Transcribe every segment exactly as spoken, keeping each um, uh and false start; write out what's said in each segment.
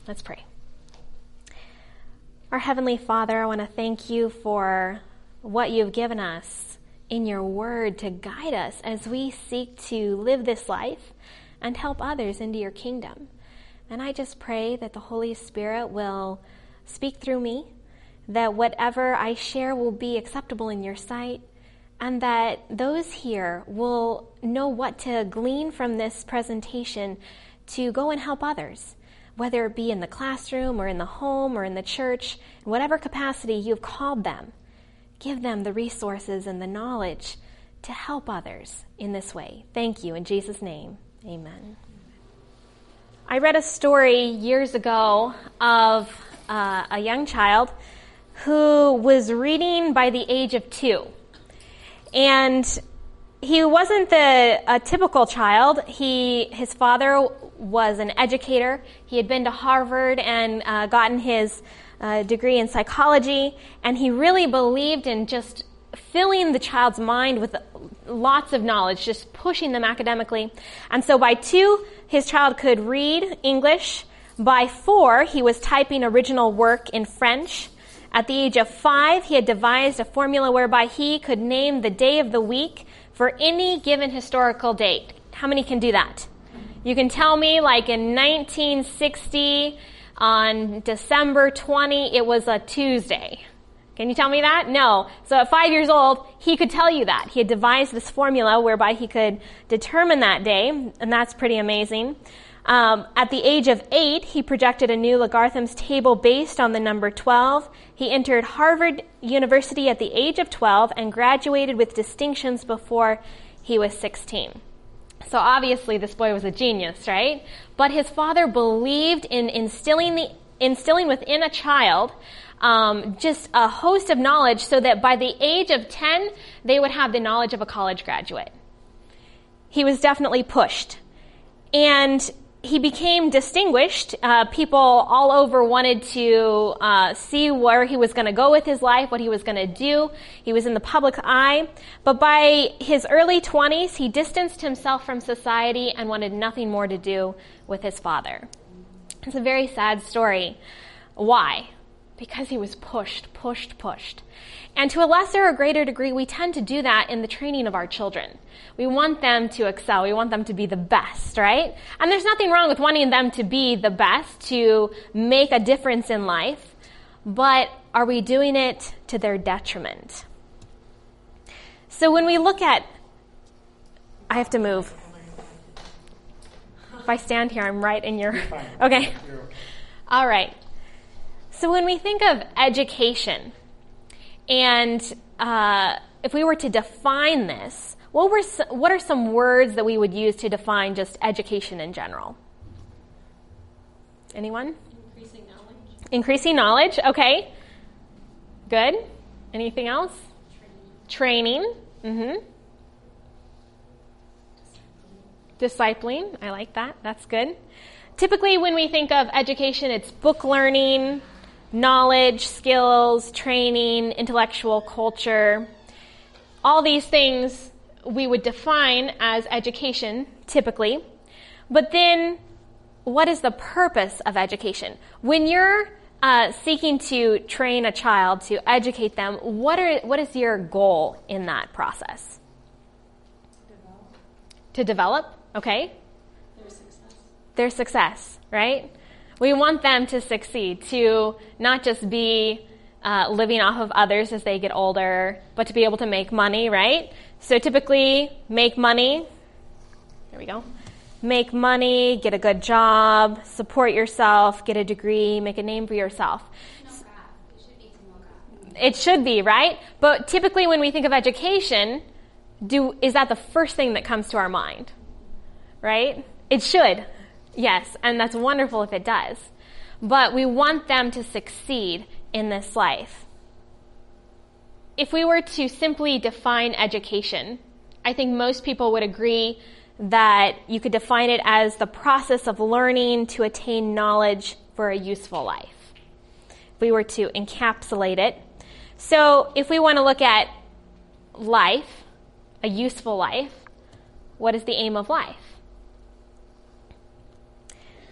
Let's pray. Our Heavenly Father, I want to thank you for what you've given us in your word to guide us as we seek to live this life and help others into your kingdom. And I just pray that the Holy Spirit will speak through me, that whatever I share will be acceptable in your sight, and that those here will know what to glean from this presentation to go and help others, whether it be in the classroom or in the home or in the church, in whatever capacity you've called them. Give them the resources and the knowledge to help others in this way. Thank you. In Jesus' name, amen. I read a story years ago of uh, a young child who was reading by the age of two. And he wasn't the a typical child. He his father was an educator. He had been to Harvard and uh, gotten his uh, degree in psychology, and he really believed in just filling the child's mind with lots of knowledge, just pushing them academically. And so by two, his child could read English. By four, he was typing original work in French. At the age of five, he had devised a formula whereby he could name the day of the week for any given historical date. How many can do that? You can tell me, like in nineteen sixty, on December twentieth, it was a Tuesday. Can you tell me that? No. So at five years old, he could tell you that. He had devised this formula whereby he could determine that day, and that's pretty amazing. Um, at the age of eight, he projected a new logarithms table based on the number twelve. He entered Harvard University at the age of twelve and graduated with distinctions before he was sixteen. So obviously this boy was a genius, right? But his father believed in instilling the instilling within a child um, just a host of knowledge so that by the age of ten, they would have the knowledge of a college graduate. He was definitely pushed. And he became distinguished. Uh, people all over wanted to uh, see where he was going to go with his life, what he was going to do. He was in the public eye. But by his early twenties, he distanced himself from society and wanted nothing more to do with his father. It's a very sad story. Why? Because he was pushed, pushed, pushed. And to a lesser or greater degree, we tend to do that in the training of our children. We want them to excel. We want them to be the best, right? And there's nothing wrong with wanting them to be the best, to make a difference in life. But are we doing it to their detriment? So when we look at... I have to move. If I stand here, I'm right in your... Okay. All right. So when we think of education, and uh, if we were to define this, what were some, what are some words that we would use to define just education in general? Anyone? Increasing knowledge. Increasing knowledge, okay. Good. Anything else? Training. Training. Mm-hmm. Discipling. I like that. That's good. Typically when we think of education, it's book learning, knowledge, skills, training, intellectual culture. All these things we would define as education, typically. But then, what is the purpose of education? When you're uh, seeking to train a child, to educate them, what are what is your goal in that process? Develop. To develop, okay? Their success. Their success, right? We want them to succeed, to not just be uh, living off of others as they get older, but to be able to make money, right? So typically, make money. There we go. Make money, get a good job, support yourself, get a degree, make a name for yourself. No crap. It should be no crap. It should be, right? But typically when we think of education, do is that the first thing that comes to our mind? Right? It should. Yes, and that's wonderful if it does. But we want them to succeed in this life. If we were to simply define education, I think most people would agree that you could define it as the process of learning to attain knowledge for a useful life. If we were to encapsulate it. So if we want to look at life, a useful life, what is the aim of life?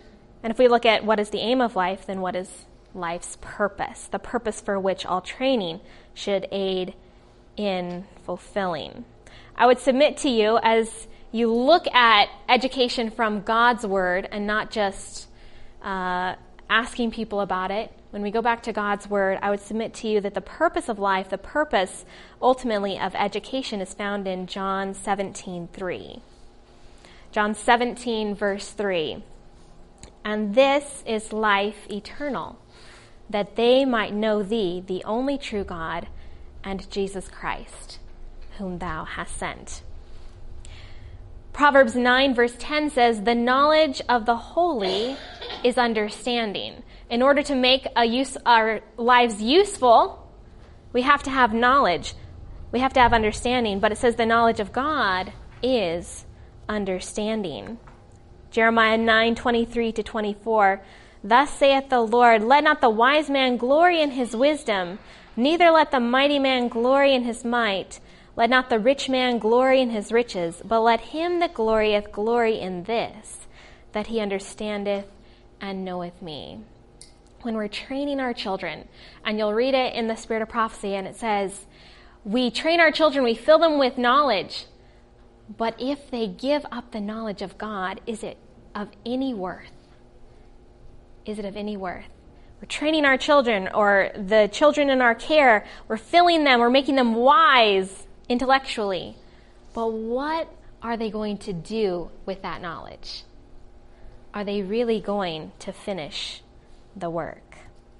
And if we look at what is the aim of life, then what is life's purpose? The purpose for which all training should aid in fulfilling. I would submit to you, as you look at education from God's word and not just uh, asking people about it, when we go back to God's word, I would submit to you that the purpose of life, the purpose ultimately of education, is found in John seventeen three. John seventeen, verse three. And this is life eternal, that they might know thee, the only true God, and Jesus Christ, whom thou hast sent. Proverbs nine, verse ten says, the knowledge of the holy is understanding. In order to make a use, our lives useful, we have to have knowledge. We have to have understanding. But it says the knowledge of God is understanding. Jeremiah nine, twenty-three to twenty-four. Thus saith the Lord, let not the wise man glory in his wisdom, neither let the mighty man glory in his might. Let not the rich man glory in his riches, but let him that glorieth glory in this, that he understandeth and knoweth me. When we're training our children, and you'll read it in the Spirit of Prophecy, and it says, we train our children, we fill them with knowledge, but if they give up the knowledge of God, is it of any worth? Is it of any worth? We're training our children, or the children in our care, we're filling them, we're making them wise intellectually. But what are they going to do with that knowledge? Are they really going to finish the work?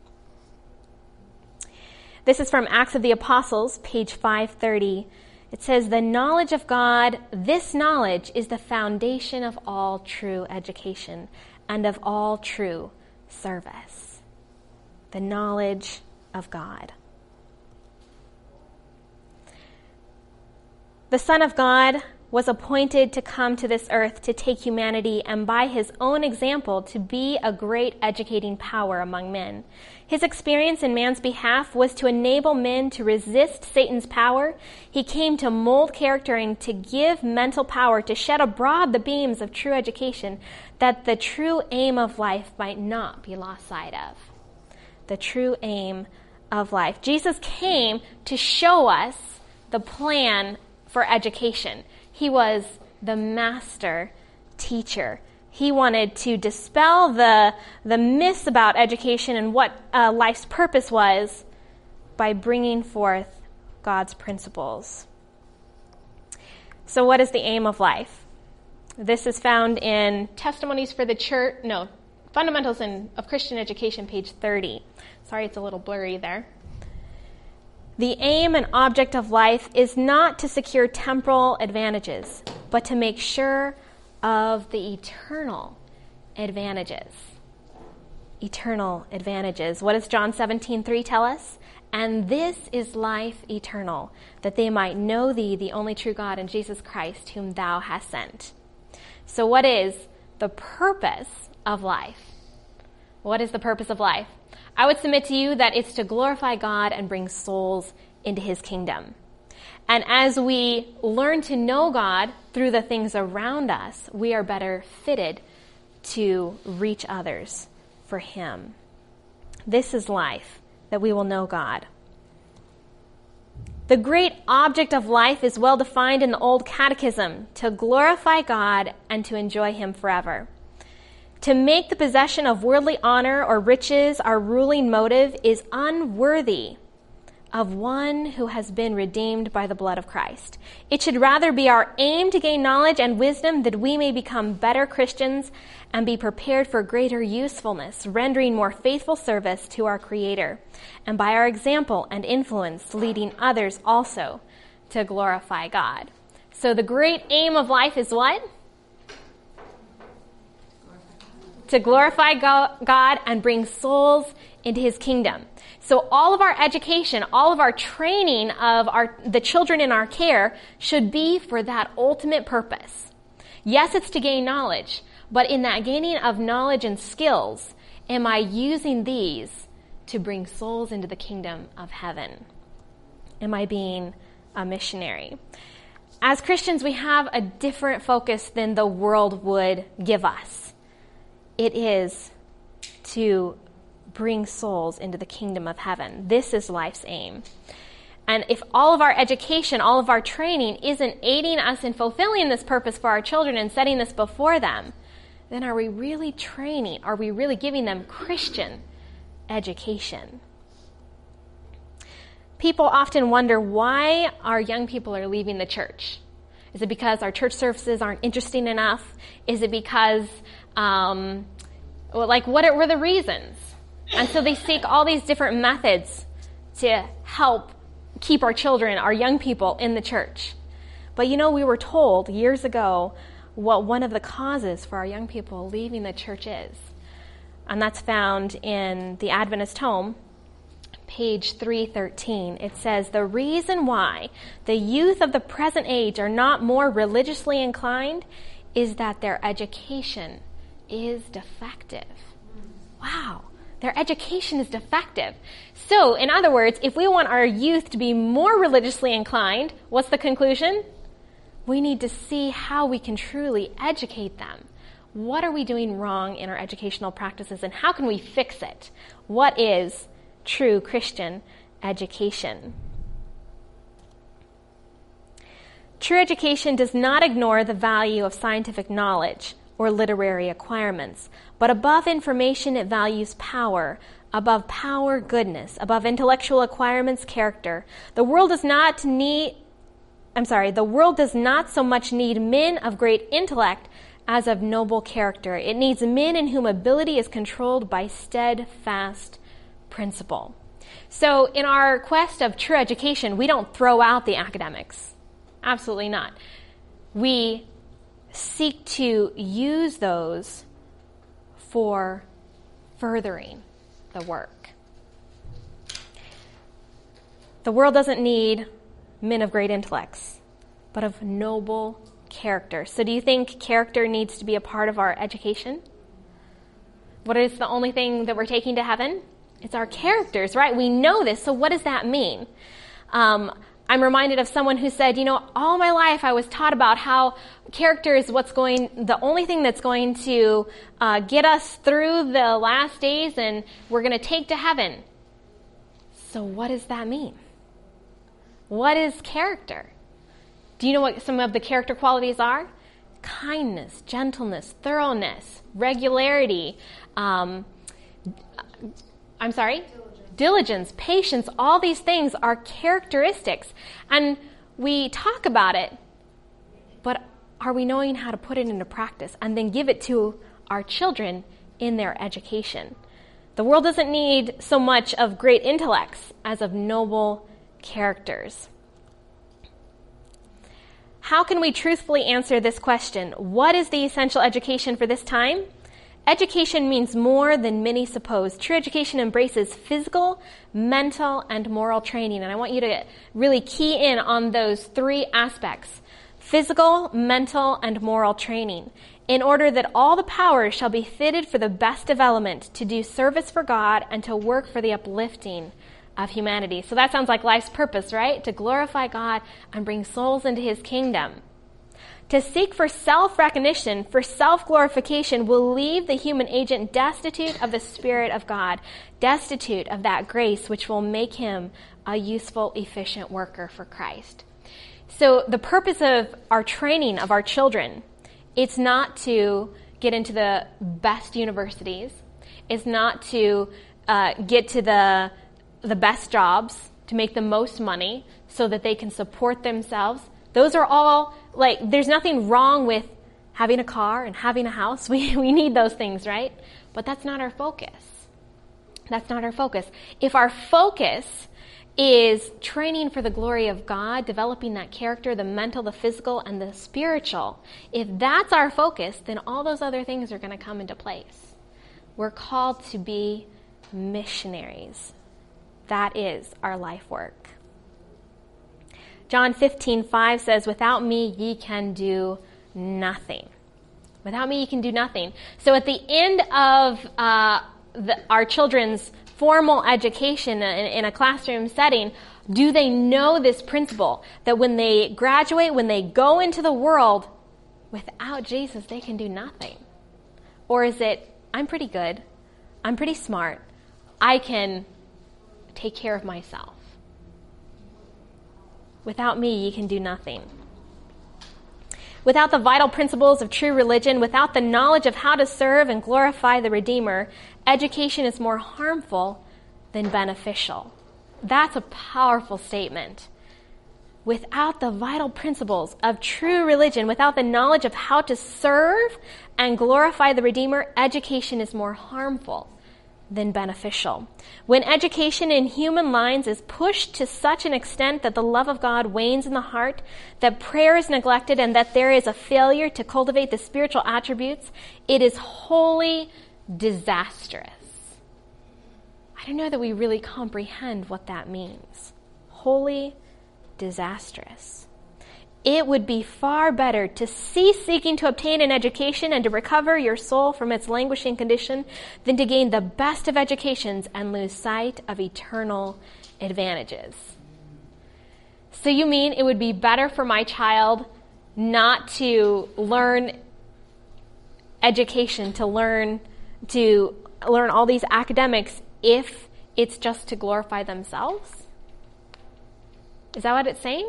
This is from Acts of the Apostles, page five thirty. It says, the knowledge of God, this knowledge is the foundation of all true education and of all true service. The knowledge of God. The Son of God was appointed to come to this earth to take humanity and by his own example to be a great educating power among men. His experience in man's behalf was to enable men to resist Satan's power. He came to mold character and to give mental power, to shed abroad the beams of true education, that the true aim of life might not be lost sight of. The true aim of life. Jesus came to show us the plan for education. He was the master teacher. He wanted to dispel the, the myths about education and what uh, life's purpose was by bringing forth God's principles. So what is the aim of life? This is found in Testimonies for the Church, no, Fundamentals in, of Christian Education, page thirty. Sorry, it's a little blurry there. The aim and object of life is not to secure temporal advantages, but to make sure of the eternal advantages. Eternal advantages. What does John seventeen three tell us? And this is life eternal, that they might know thee, the only true God, and Jesus Christ, whom thou hast sent. So what is the purpose of life? What is the purpose of life? I would submit to you that it's to glorify God and bring souls into his kingdom. And as we learn to know God through the things around us, we are better fitted to reach others for him. This is life, that we will know God. The great object of life is well defined in the Old Catechism, to glorify God and to enjoy him forever. To make the possession of worldly honor or riches our ruling motive is unworthy of one who has been redeemed by the blood of Christ. It should rather be our aim to gain knowledge and wisdom that we may become better Christians and be prepared for greater usefulness, rendering more faithful service to our Creator, and by our example and influence leading others also to glorify God. So the great aim of life is what? To glorify God and bring souls into his kingdom. So all of our education, all of our training of our the children in our care should be for that ultimate purpose. Yes, it's to gain knowledge, but in that gaining of knowledge and skills, am I using these to bring souls into the kingdom of heaven? Am I being a missionary? As Christians, we have a different focus than the world would give us. It is to bring souls into the kingdom of heaven. This is life's aim. And if all of our education, all of our training isn't aiding us in fulfilling this purpose for our children and setting this before them, then are we really training? Are we really giving them Christian education? People often wonder why our young people are leaving the church. Is it because our church services aren't interesting enough? Is it because, um, well, like, what were the reasons? And so they seek all these different methods to help keep our children, our young people, in the church. But you know, we were told years ago what one of the causes for our young people leaving the church is. And that's found in the Adventist Home, page three thirteen. It says, the reason why the youth of the present age are not more religiously inclined is that their education is defective. Wow. Their education is defective. So, in other words, if we want our youth to be more religiously inclined, what's the conclusion? We need to see how we can truly educate them. What are we doing wrong in our educational practices, and how can we fix it? What is true Christian education? True education does not ignore the value of scientific knowledge or literary acquirements, but above information it values power, above power, goodness, above intellectual acquirements, character. The world does not need, I'm sorry, the world does not so much need men of great intellect as of noble character. It needs men in whom ability is controlled by steadfast principle. So in our quest of true education, we don't throw out the academics. Absolutely not. We seek to use those for furthering the work. The world doesn't need men of great intellects, but of noble character. So do you think character needs to be a part of our education? What is the only thing that we're taking to heaven? It's our characters, right? We know this, so what does that mean? Um, I'm reminded of someone who said, you know, all my life I was taught about how character is what's going, the only thing that's going to uh, get us through the last days and we're going to take to heaven. So what does that mean? What is character? Do you know what some of the character qualities are? Kindness, gentleness, thoroughness, regularity, um, I'm sorry? Diligence, patience, all these things are characteristics. And we talk about it, but are we knowing how to put it into practice and then give it to our children in their education? The world doesn't need so much of great intellects as of noble characters. How can we truthfully answer this question? What is the essential education for this time? Education means more than many suppose. True education embraces physical, mental, and moral training. And I want you to really key in on those three aspects: physical, mental, and moral training, in order that all the powers shall be fitted for the best development, to do service for God and to work for the uplifting of humanity. So that sounds like life's purpose, right? To glorify God and bring souls into his kingdom. To seek for self-recognition, for self-glorification, will leave the human agent destitute of the Spirit of God, destitute of that grace which will make him a useful, efficient worker for Christ. So the purpose of our training of our children, it's not to get into the best universities. It's not to uh, get to the the best jobs, to make the most money so that they can support themselves. Those are all, like, there's nothing wrong with having a car and having a house. We we need those things, right? But that's not our focus. That's not our focus. If our focus is training for the glory of God, developing that character, the mental, the physical, and the spiritual, if that's our focus, then all those other things are going to come into place. We're called to be missionaries. That is our life work. John fifteen five says, without me ye can do nothing. Without me ye can do nothing. So at the end of uh, the, our children's formal education in, in a classroom setting, do they know this principle that when they graduate, when they go into the world, without Jesus they can do nothing? Or is it, I'm pretty good, I'm pretty smart. I can take care of myself. Without me, you can do nothing. Without the vital principles of true religion, without the knowledge of how to serve and glorify the Redeemer, education is more harmful than beneficial. That's a powerful statement. Without the vital principles of true religion, without the knowledge of how to serve and glorify the Redeemer, education is more harmful than beneficial. When education in human minds is pushed to such an extent that the love of God wanes in the heart, that prayer is neglected, and that there is a failure to cultivate the spiritual attributes, it is wholly disastrous. I don't know that we really comprehend what that means. Wholly disastrous. It would be far better to cease seeking to obtain an education and to recover your soul from its languishing condition than to gain the best of educations and lose sight of eternal advantages. So you mean it would be better for my child not to learn education, to learn to learn all these academics if it's just to glorify themselves? Is that what it's saying?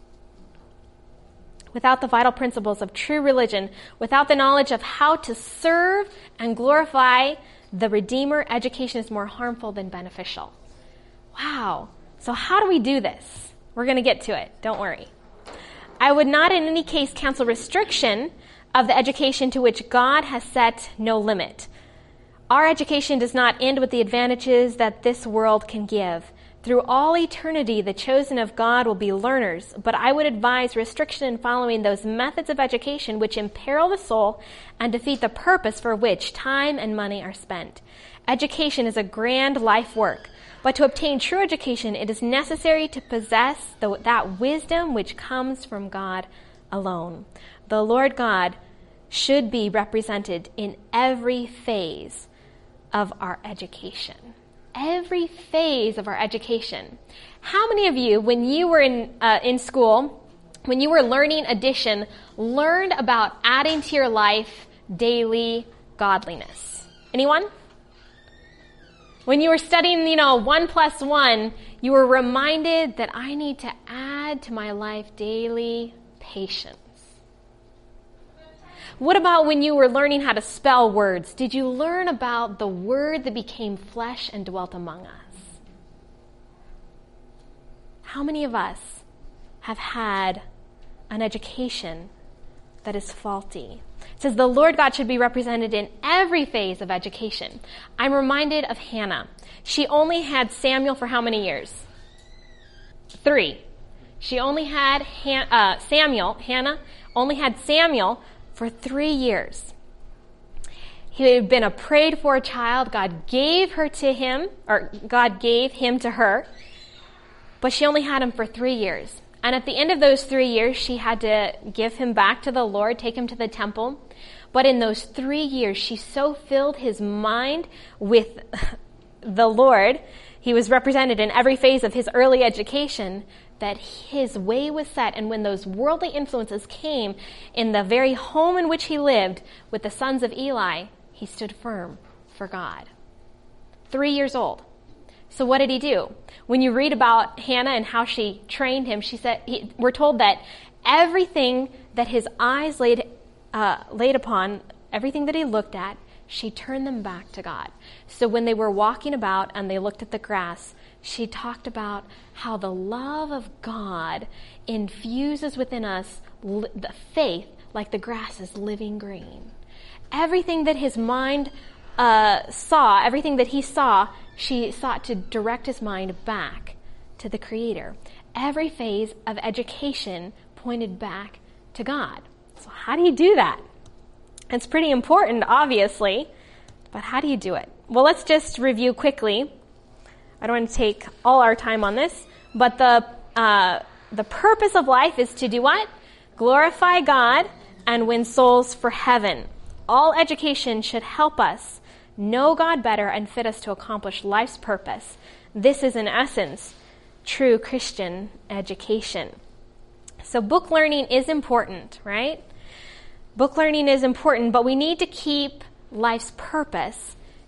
Without the vital principles of true religion, without the knowledge of how to serve and glorify the Redeemer, education is more harmful than beneficial. Wow. So how do we do this? We're going to get to it. Don't worry. I would not in any case counsel restriction of the education to which God has set no limit. Our education does not end with the advantages that this world can give. Through all eternity, the chosen of God will be learners, but I would advise restriction in following those methods of education which imperil the soul and defeat the purpose for which time and money are spent. Education is a grand life work, but to obtain true education, it is necessary to possess the, that wisdom which comes from God alone. The Lord God should be represented in every phase of our education. Every phase of our education. How many of you, when you were in uh, in school, when you were learning addition, learned about adding to your life daily godliness? Anyone? When you were studying, you know, one plus one, you were reminded that I need to add to my life daily patience. What about when you were learning how to spell words? Did you learn about the word that became flesh and dwelt among us? How many of us have had an education that is faulty? It says the Lord God should be represented in every phase of education. I'm reminded of Hannah. She only had Samuel for how many years? Three. She only had Han- uh, Samuel, Hannah only had Samuel for three years. He had been a prayed for child. God gave her to him, or God gave him to her, but she only had him for three years. And at the end of those three years, she had to give him back to the Lord, take him to the temple. But in those three years, she so filled his mind with the Lord, he was represented in every phase of his early education, that his way was set. And when those worldly influences came in the very home in which he lived with the sons of Eli, he stood firm for God. Three years old. So what did he do? When you read about Hannah and how she trained him, she said, he, we're told that everything that his eyes laid, uh, laid upon, everything that he looked at, she turned them back to God. So when they were walking about and they looked at the grass, she talked about how the love of God infuses within us li- the faith like the grass is living green. Everything that his mind uh, saw, everything that he saw, she sought to direct his mind back to the Creator. Every phase of education pointed back to God. So how do you do that? It's pretty important, obviously, but how do you do it? Well, let's just review quickly. I don't want to take all our time on this, but the uh, the purpose of life is to do what? Glorify God and win souls for heaven. All education should help us know God better and fit us to accomplish life's purpose. This is, in essence, true Christian education. So book learning is important, right? Book learning is important, but we need to keep life's purpose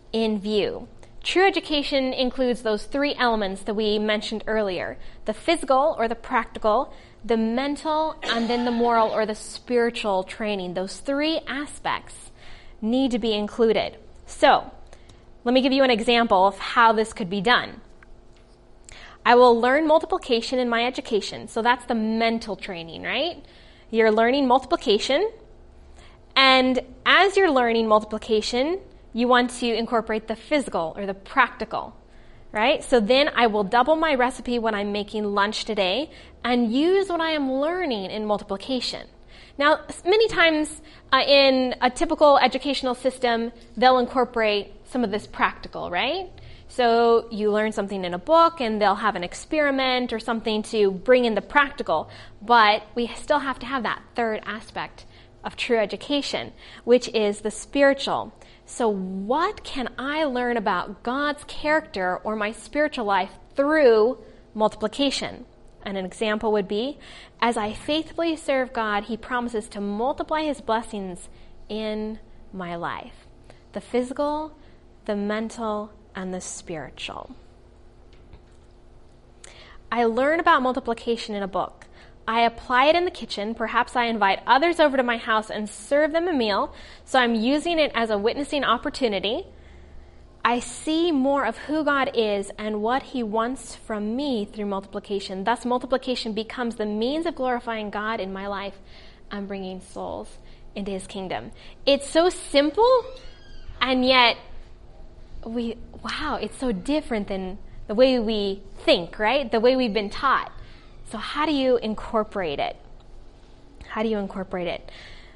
in view. True education includes those three elements that we mentioned earlier: the physical or the practical, the mental, and then the moral or the spiritual training. Those three aspects need to be included. So, let me give you an example of how this could be done. I will learn multiplication in my education. So that's the mental training, right? You're learning multiplication. And as you're learning multiplication, you want to incorporate the physical or the practical, right? So then I will double my recipe when I'm making lunch today and use what I am learning in multiplication. Now, many times uh, in a typical educational system, they'll incorporate some of this practical, right? So you learn something in a book and they'll have an experiment or something to bring in the practical, but we still have to have that third aspect of true education, which is the spiritual. So what can I learn about God's character or my spiritual life through multiplication? And an example would be, as I faithfully serve God, He promises to multiply His blessings in my life. The physical, the mental, and the spiritual. I learn about multiplication in a book. I apply it in the kitchen. Perhaps I invite others over to my house and serve them a meal, so I'm using it as a witnessing opportunity. I see more of who God is and what He wants from me through multiplication. Thus, multiplication becomes the means of glorifying God in my life and bringing souls into His kingdom. It's so simple, and yet, we wow, it's so different than the way we think, right? The way we've been taught. So how do you incorporate it? How do you incorporate it?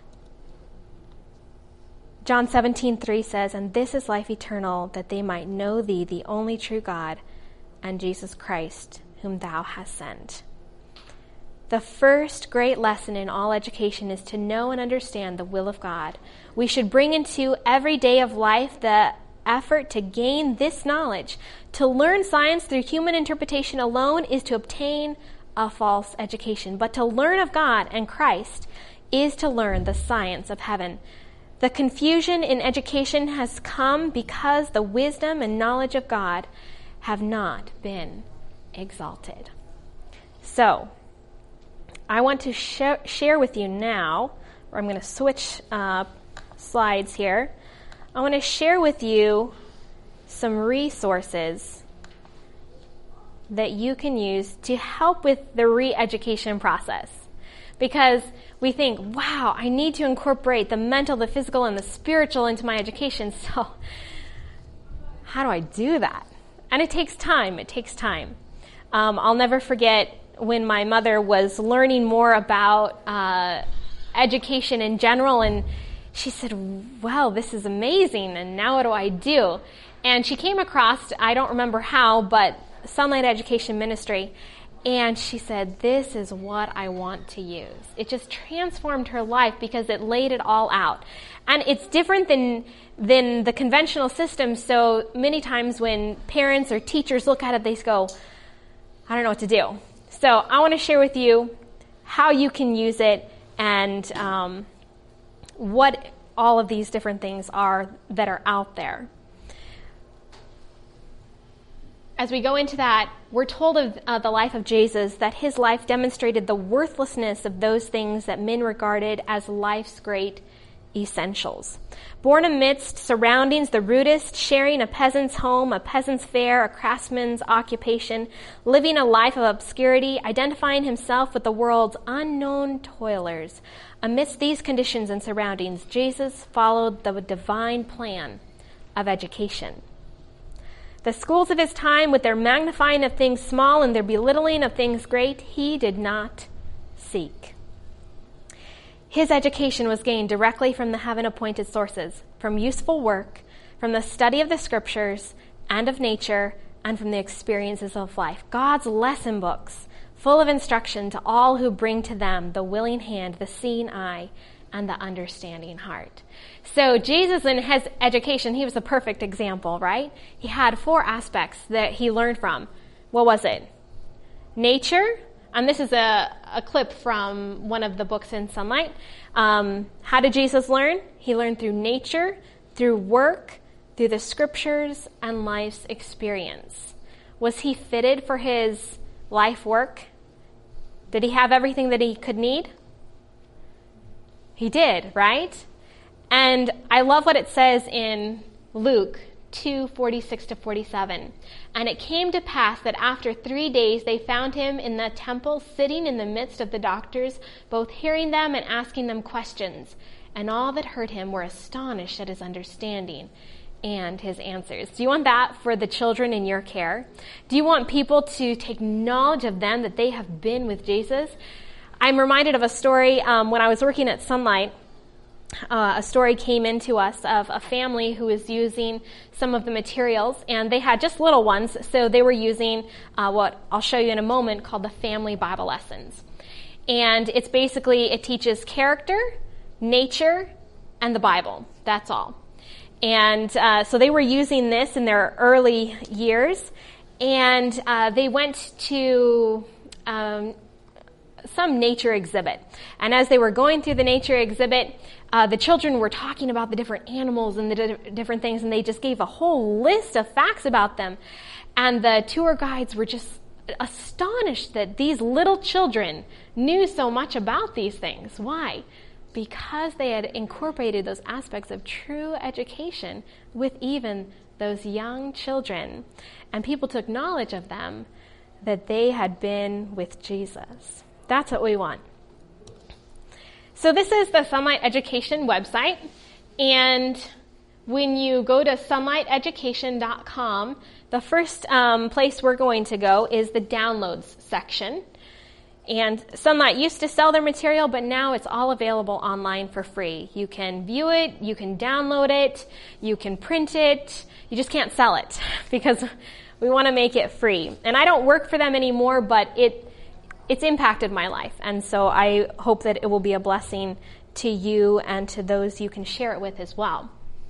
John seventeen three says, "And this is life eternal, that they might know Thee, the only true God, and Jesus Christ, whom Thou hast sent." The first great lesson in all education is to know and understand the will of God. We should bring into every day of life the effort to gain this knowledge. To learn science through human interpretation alone is to obtain a false education. But to learn of God and Christ is to learn the science of heaven. The confusion in education has come because the wisdom and knowledge of God have not been exalted. So, I want to sh- share with you now, or I'm going to switch uh, slides here. I want to share with you some resources that you can use to help with the re-education process. Because we think, wow, I need to incorporate the mental, the physical, and the spiritual into my education. So how do I do that? And it takes time. It takes time. Um, I'll never forget when my mother was learning more about uh, education in general, and she said, wow, this is amazing, and now what do I do? And she came across, I don't remember how, but Sunlight Education Ministry, and she said, this is what I want to use. It just transformed her life because it laid it all out. And it's different than than the conventional system, so many times when parents or teachers look at it, they go, I don't know what to do. So I want to share with you how you can use it and um, what all of these different things are that are out there. As we go into that, we're told of uh, the life of Jesus that his life demonstrated the worthlessness of those things that men regarded as life's great essentials. Born amidst surroundings the rudest, sharing a peasant's home, a peasant's fare, a craftsman's occupation, living a life of obscurity, identifying himself with the world's unknown toilers. Amidst these conditions and surroundings, Jesus followed the divine plan of education. The schools of his time, with their magnifying of things small and their belittling of things great, he did not seek. His education was gained directly from the heaven-appointed sources, from useful work, from the study of the scriptures and of nature, and from the experiences of life. God's lesson books, full of instruction to all who bring to them the willing hand, the seeing eye, and the understanding heart. So Jesus, in his education, he was a perfect example, right? He had four aspects that he learned from. What was it? Nature. And this is a, a clip from one of the books in Sunlight. Um, how did Jesus learn? He learned through nature, through work, through the scriptures and life's experience. Was he fitted for his life work? Did he have everything that he could need? He did, right? And I love what it says in Luke two, forty-six to forty-seven. And it came to pass that after three days they found him in the temple, sitting in the midst of the doctors, both hearing them and asking them questions. And all that heard him were astonished at his understanding and his answers. Do you want that for the children in your care? Do you want people to take knowledge of them, that they have been with Jesus? I'm reminded of a story um, when I was working at Sunlight. Uh, a story came into us of a family who was using some of the materials, and they had just little ones, so they were using uh, what I'll show you in a moment called the Family Bible Lessons. And it's basically, it teaches character, nature, and the Bible. That's all. And uh, so they were using this in their early years, and uh, they went to um, some nature exhibit. And as they were going through the nature exhibit, Uh, the children were talking about the different animals and the di- different things, and they just gave a whole list of facts about them. And the tour guides were just astonished that these little children knew so much about these things. Why? Because they had incorporated those aspects of true education with even those young children. And people took knowledge of them, that they had been with Jesus. That's what we want. So this is the Sunlight Education website, and when you go to sunlight education dot com, the first um, place we're going to go is the downloads section. And Sunlight used to sell their material, but now it's all available online for free. You can view it, you can download it, you can print it, you just can't sell it because we want to make it free. And I don't work for them anymore, but it It's impacted my life, and so I hope that it will be a blessing to you and to those you can share it with as well.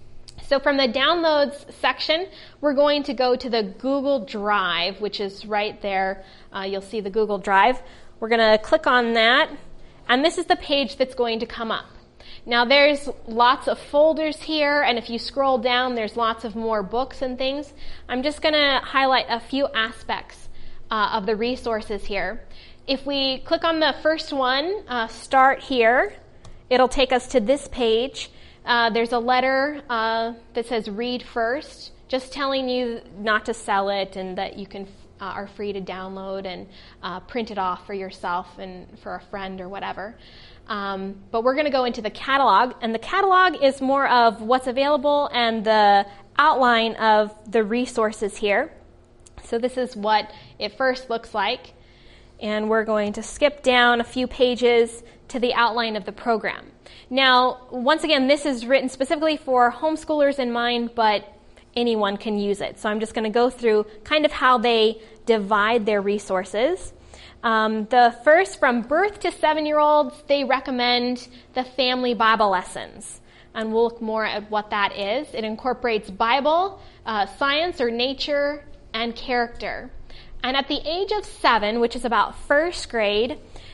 So from the downloads section, we're going to go to the Google Drive, which is right there. Uh, you'll see the Google Drive. We're going to click on that, and this is the page that's going to come up. Now there's lots of folders here, and if you scroll down, there's lots of more books and things. I'm just going to highlight a few aspects uh, of the resources here. If we click on the first one, uh, start here, it'll take us to this page. Uh, there's a letter uh, that says read first, just telling you not to sell it and that you can uh, are free to download and uh, print it off for yourself and for a friend or whatever. Um, but we're going to go into the catalog, and the catalog is more of what's available and the outline of the resources here. So this is what it first looks like. And we're going to skip down a few pages to the outline of the program. Now, once again, this is written specifically for homeschoolers in mind, but anyone can use it. So I'm just going to go through kind of how they divide their resources. Um, the first, from birth to seven-year-olds, they recommend the Family Bible Lessons. And we'll look more at what that is. It incorporates Bible, uh, science or nature, and character. And at the age of seven, which is about first grade,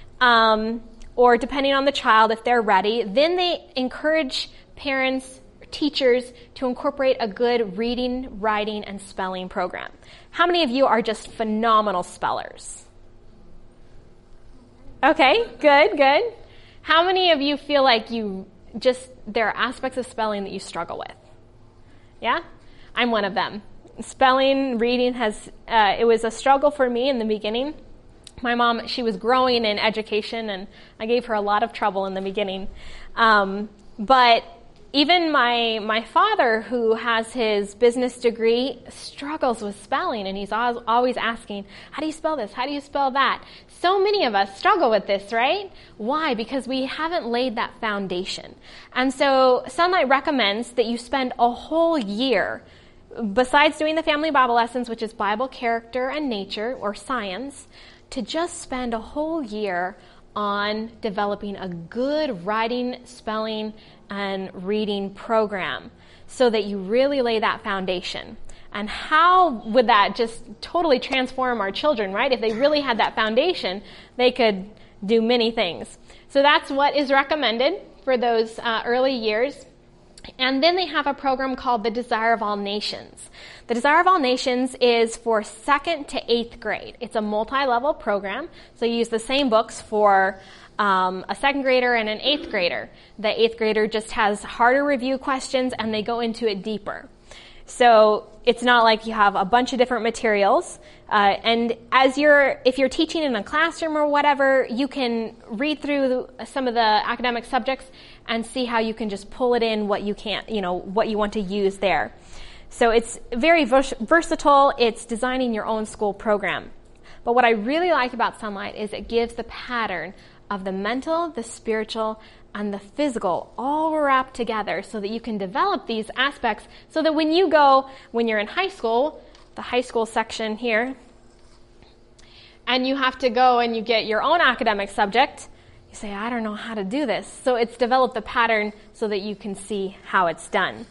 um, or depending on the child, if they're ready, then they encourage parents, teachers to incorporate a good reading, writing, and spelling program. How many of you are just phenomenal spellers? Okay, good, good. How many of you feel like you just, there are aspects of spelling that you struggle with? Yeah? I'm one of them. Spelling, reading has, uh, it was a struggle for me in the beginning. My mom, she was growing in education, and I gave her a lot of trouble in the beginning. Um, but even my my father, who has his business degree, struggles with spelling, and he's always asking, how do you spell this? How do you spell that? So many of us struggle with this, right? Why? Because we haven't laid that foundation. And so Sunlight recommends that you spend a whole year, besides doing the Family Bible Lessons, which is Bible, character, and nature, or science, to just spend a whole year on developing a good writing, spelling, and reading program so that you really lay that foundation. And how would that just totally transform our children, right? If they really had that foundation, they could do many things. So that's what is recommended for those uh, early years. And then they have a program called the Desire of All Nations. The Desire of All Nations is for second to eighth grade. It's a multi-level program, so you use the same books for um, a second grader and an eighth grader. The eighth grader just has harder review questions, and they go into it deeper. So it's not like you have a bunch of different materials. Uh, and as you're, if you're teaching in a classroom or whatever, you can read through some of the academic subjects and see how you can just pull it in what you can't, you know, what you want to use there. So it's very vers- versatile. It's designing your own school program. But what I really like about Sunlight is it gives the pattern of the mental, the spiritual, and the physical all wrapped together so that you can develop these aspects so that when you go, when you're in high school, the high school section here, and you have to go and you get your own academic subject, you say, I don't know how to do this. So it's developed the pattern so that you can see how it's done.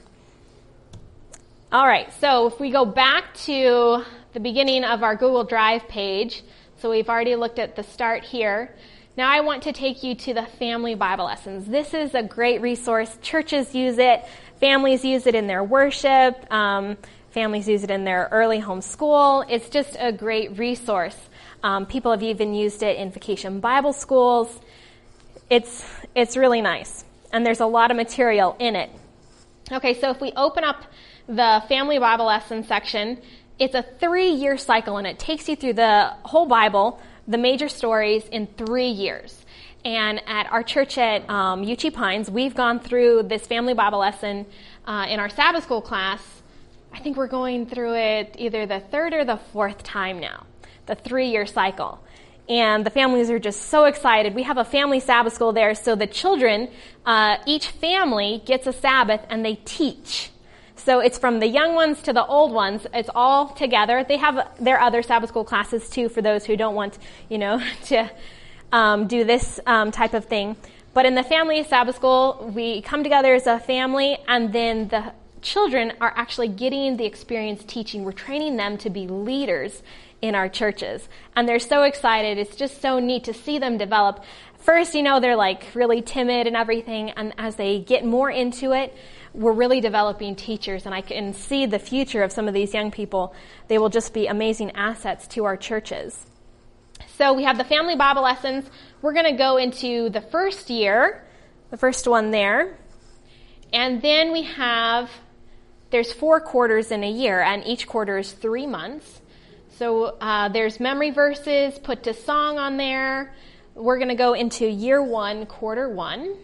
All right, so if we go back to the beginning of our Google Drive page, so we've already looked at the start here. Now I want to take you to the Family Bible Lessons. This is a great resource. Churches use it. Families use it in their worship. Um, families use it in their early home school. It's just a great resource. Um, people have even used it in vacation Bible schools. It's, it's really nice. And there's a lot of material in it. Okay, so if we open up the Family Bible Lesson section, it's a three-year cycle, and it takes you through the whole Bible, the major stories, in three years. And at our church at um, Uchee Pines, we've gone through this Family Bible Lesson uh, in our Sabbath school class. I think we're going through it either the third or the fourth time now, the three-year cycle. And the families are just so excited. We have a family Sabbath school there, so the children, uh, each family gets a Sabbath, and they teach. So it's from the young ones to the old ones. It's all together. They have their other Sabbath school classes too for those who don't want, you know, to um, do this um, type of thing. But in the family Sabbath school, we come together as a family, and then the children are actually getting the experience teaching. We're training them to be leaders in our churches. And they're so excited. It's just so neat to see them develop. First, you know, they're like really timid and everything. And as they get more into it, we're really developing teachers, and I can see the future of some of these young people. They will just be amazing assets to our churches. So we have the Family Bible Lessons. We're going to go into the first year, the first one there. And then we have, there's four quarters in a year, and each quarter is three months. So uh, there's memory verses, put to song on there. We're going to go into year one, quarter one.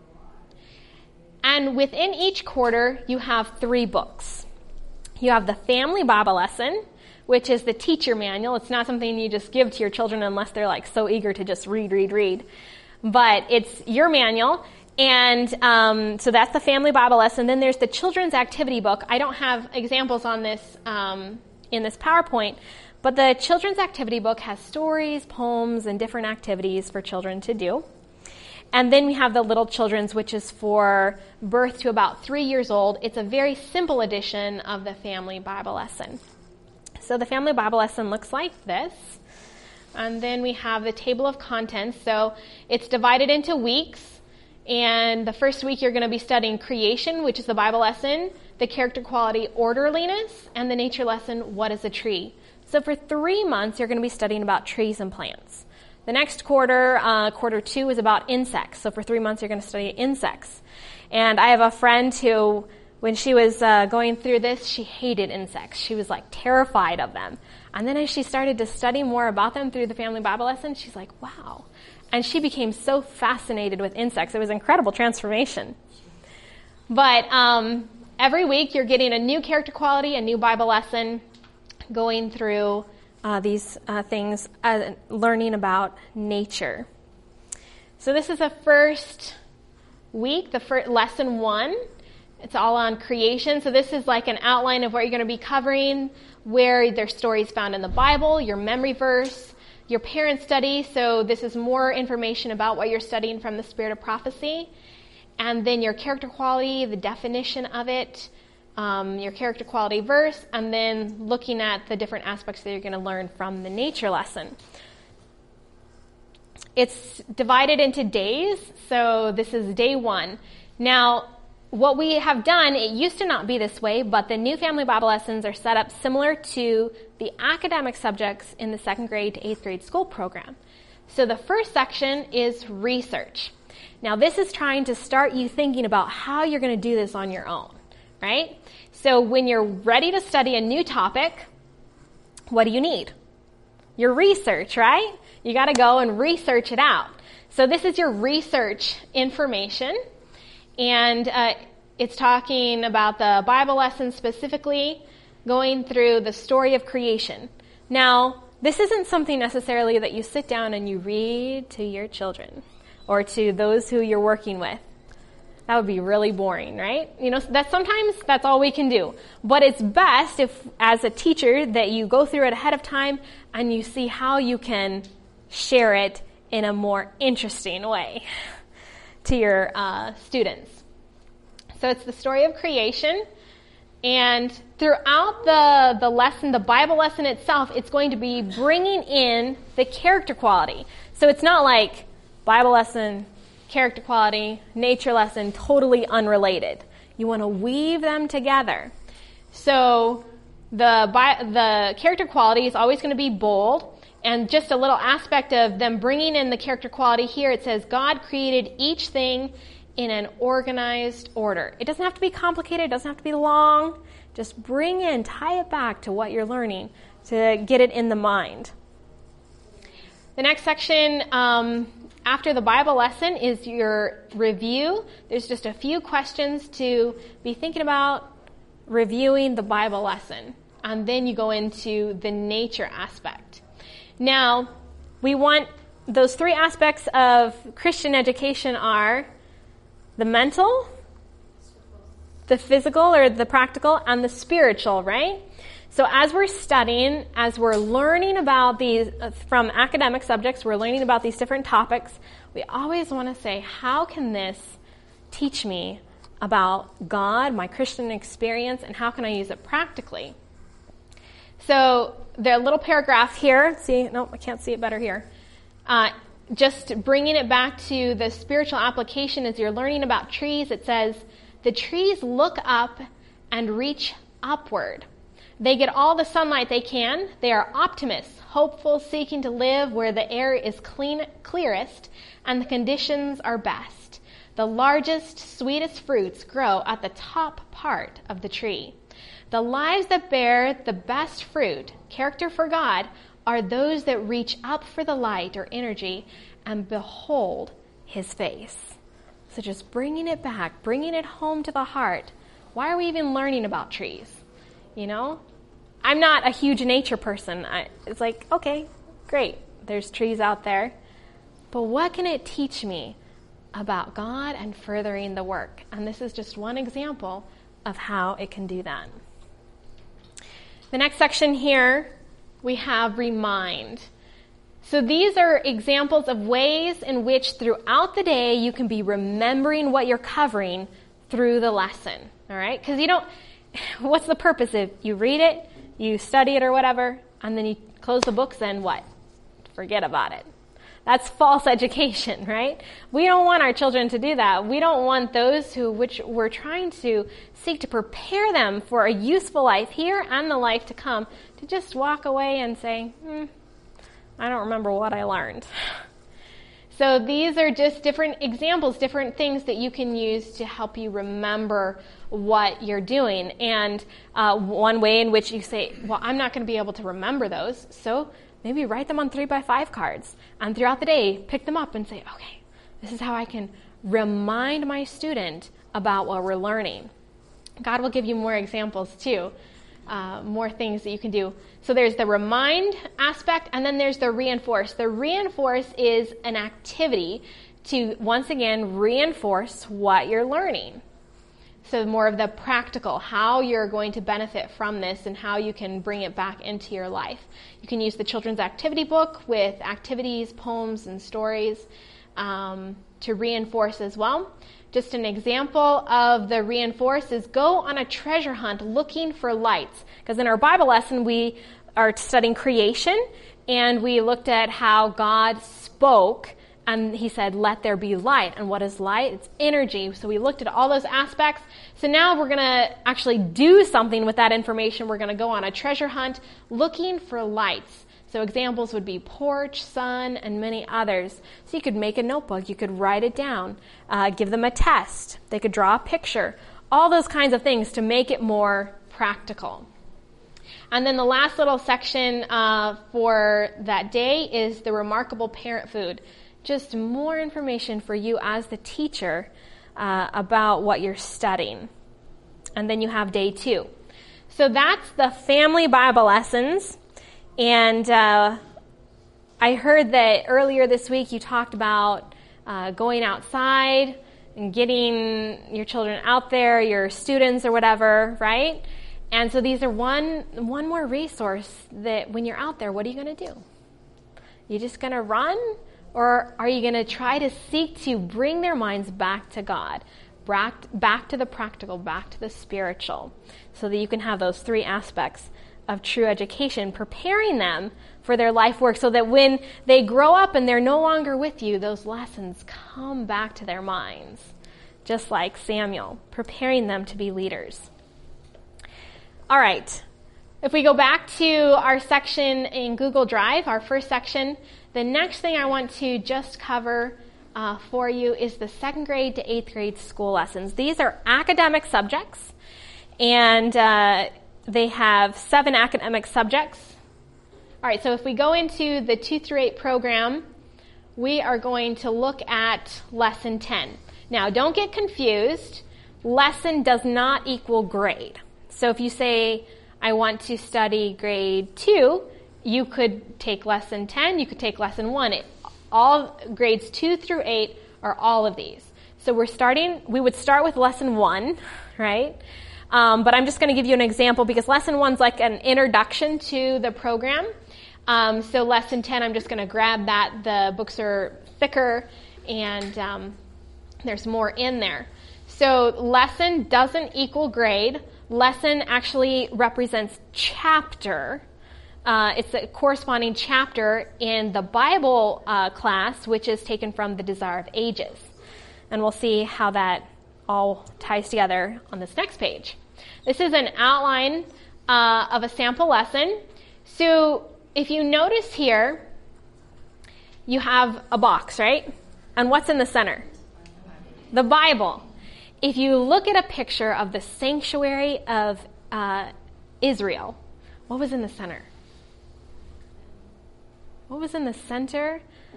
And within each quarter, you have three books. You have the Family Bible Lesson, which is the teacher manual. It's not something you just give to your children unless they're like so eager to just read, read, read. But it's your manual. And um, so that's the Family Bible Lesson. Then there's the Children's Activity Book. I don't have examples on this um, in this PowerPoint, but the Children's Activity Book has stories, poems, and different activities for children to do. And then we have the Little Children's, which is for birth to about three years old. It's a very simple edition of the Family Bible Lesson. So the Family Bible Lesson looks like this. And then we have the table of contents. So it's divided into weeks. And the first week you're going to be studying creation, which is the Bible lesson, the character quality orderliness, and the nature lesson, what is a tree? So for three months you're going to be studying about trees and plants. The next quarter, uh, quarter two, is about insects. So for three months, you're going to study insects. And I have a friend who, when she was uh, going through this, she hated insects. She was like terrified of them. And then as she started to study more about them through the Family Bible Lesson, she's like, wow. And she became so fascinated with insects. It was an incredible transformation. But um, every week, you're getting a new character quality, a new Bible lesson, going through Uh, these uh, things, uh, learning about nature. So this is the first week, the first lesson one. It's all on creation. So this is like an outline of what you're going to be covering, where there's stories found in the Bible, your memory verse, your parent study. So this is more information about what you're studying from the Spirit of Prophecy. And then your character quality, the definition of it, Um, your character quality verse, and then looking at the different aspects that you're going to learn from the nature lesson. It's divided into days, so this is day one. Now, what we have done, it used to not be this way, but the new family Bible lessons are set up similar to the academic subjects in the second grade to eighth grade school program. So the first section is research. Now this is trying to start you thinking about how you're going to do this on your own, right? So when you're ready to study a new topic, what do you need? Your research, right? You got to go and research it out. So this is your research information. And uh, it's talking about the Bible lesson specifically, going through the story of creation. Now, this isn't something necessarily that you sit down and you read to your children or to those who you're working with. That would be really boring, right? You know, that sometimes that's all we can do. But it's best if, as a teacher, that you go through it ahead of time and you see how you can share it in a more interesting way to your uh, students. So it's the story of creation, and throughout the, the lesson, the Bible lesson itself, it's going to be bringing in the character quality. So it's not like Bible lesson, character quality, nature lesson, totally unrelated. You want to weave them together. So the, the character quality is always going to be bold. And just a little aspect of them bringing in the character quality here, it says God created each thing in an organized order. It doesn't have to be complicated. It doesn't have to be long. Just bring in, tie it back to what you're learning to get it in the mind. The next section um, after the Bible lesson is your review. There's just a few questions to be thinking about reviewing the Bible lesson. And then you go into the nature aspect. Now, we want those three aspects of Christian education are the mental, the physical or the practical, and the spiritual, right? So as we're studying, as we're learning about these, uh, from academic subjects, we're learning about these different topics, we always want to say, how can this teach me about God, my Christian experience, and how can I use it practically? So the little paragraph here, see, no, I can't see it better here. Uh, just bringing it back to the spiritual application as you're learning about trees, it says, the trees look up and reach upward. They get all the sunlight they can. They are optimists, hopeful, seeking to live where the air is clean, clearest and the conditions are best. The largest, sweetest fruits grow at the top part of the tree. The lives that bear the best fruit, character for God, are those that reach up for the light or energy and behold his face. So just bringing it back, bringing it home to the heart. Why are we even learning about trees? You know, I'm not a huge nature person. I, it's like, okay, great. There's trees out there. But what can it teach me about God and furthering the work? And this is just one example of how it can do that. The next section here, we have remind. So these are examples of ways in which throughout the day you can be remembering what you're covering through the lesson. All right? Because you don't, what's the purpose if you read it, you study it or whatever, and then you close the books and what? Forget about it. That's false education, right? We don't want our children to do that. We don't want those who, which we're trying to seek to prepare them for a useful life here and the life to come, to just walk away and say, hmm, I don't remember what I learned. So these are just different examples, different things that you can use to help you remember what you're doing. And uh, one way in which you say, well, I'm not going to be able to remember those, so maybe write them on three by five cards. And throughout the day, pick them up and say, okay, this is how I can remind my student about what we're learning. God will give you more examples too, uh, more things that you can do. So there's the remind aspect, and then there's the reinforce. The reinforce is an activity to, once again, reinforce what you're learning. So more of the practical, how you're going to benefit from this and how you can bring it back into your life. You can use the children's activity book with activities, poems, and stories um, to reinforce as well. Just an example of the reinforce is go on a treasure hunt looking for lights. Because in our Bible lesson, we are studying creation, and we looked at how God spoke and he said, let there be light. And what is light? It's energy. So we looked at all those aspects. So now we're going to actually do something with that information. We're going to go on a treasure hunt looking for lights. So examples would be porch, sun, and many others. So you could make a notebook. You could write it down, uh, give them a test. They could draw a picture. All those kinds of things to make it more practical. And then the last little section uh, for that day is the remarkable parent food. Just more information for you as the teacher uh, about what you're studying. And then you have day two. So that's the family Bible lessons. And uh, I heard that earlier this week you talked about uh, going outside and getting your children out there, your students or whatever, right? And so these are one one more resource that when you're out there, what are you going to do? You just going to run? Or are you going to try to seek to bring their minds back to God, back, back to the practical, back to the spiritual, so that you can have those three aspects of true education, preparing them for their life work so that when they grow up and they're no longer with you, those lessons come back to their minds, just like Samuel, preparing them to be leaders. All right. If we go back to our section in Google Drive, our first section, the next thing I want to just cover uh, for you is the second grade to eighth grade school lessons. These are academic subjects, and uh, they have seven academic subjects. All right, so if we go into the two through eight program, we are going to look at lesson ten. Now, don't get confused. Lesson does not equal grade. So if you say, I want to study grade two, you could take lesson ten, you could take lesson one. It, all grades two through eight are all of these. So we're starting, we would start with lesson one, right? Um, but I'm just going to give you an example because lesson one's like an introduction to the program. Um, so lesson ten, I'm just going to grab that. The books are thicker and um, there's more in there. So lesson doesn't equal grade. Lesson actually represents chapter. Uh, it's a corresponding chapter in the Bible uh, class, which is taken from the Desire of Ages. And we'll see how that all ties together on this next page. This is an outline uh, of a sample lesson. So if you notice here, you have a box, right? And what's in the center? The Bible. If you look at a picture of the sanctuary of uh, Israel, what was in the center? What was in the center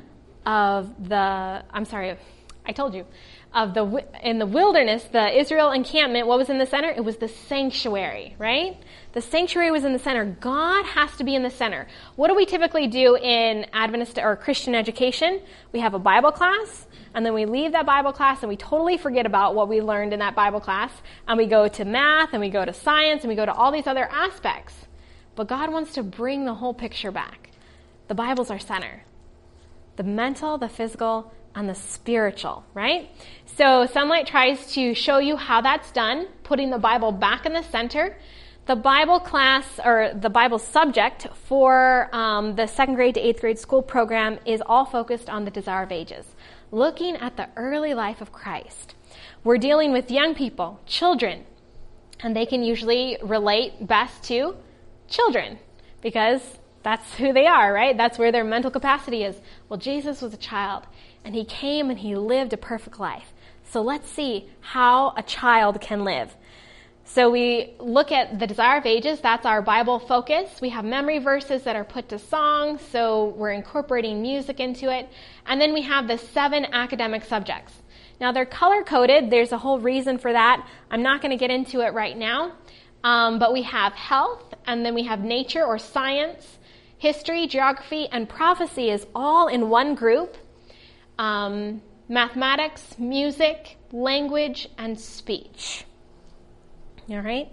of the, I'm sorry, I told you, of the in the wilderness, the Israel encampment, what was in the center? It was the sanctuary, right? The sanctuary was in the center. God has to be in the center. What do we typically do in Adventist or Christian education? We have a Bible class, and then we leave that Bible class, and we totally forget about what we learned in that Bible class, and we go to math, and we go to science, and we go to all these other aspects. But God wants to bring the whole picture back. The Bible's our center. The mental, the physical, and the spiritual, right? So Sunlight tries to show you how that's done, putting the Bible back in the center. The Bible class, or the Bible subject for um, the second grade to eighth grade school program is all focused on the Desire of Ages, looking at the early life of Christ. We're dealing with young people, children, and they can usually relate best to children because that's who they are, right? That's where their mental capacity is. Well, Jesus was a child, and he came and he lived a perfect life. So let's see how a child can live. So we look at the Desire of Ages. That's our Bible focus. We have memory verses that are put to song, so we're incorporating music into it. And then we have the seven academic subjects. Now, they're color-coded. There's a whole reason for that. I'm not going to get into it right now. Um, but we have health, and then we have nature or science. History, geography, and prophecy is all in one group. Um, mathematics, music, language, and speech. All right?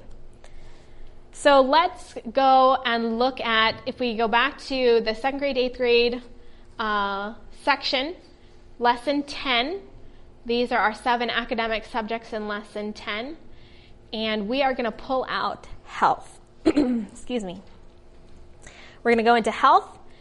So let's go and look at, if we go back to the second grade, eighth grade uh, section, lesson ten. These are our seven academic subjects in lesson ten. And we are going to pull out health. Excuse me. We're going to go into health,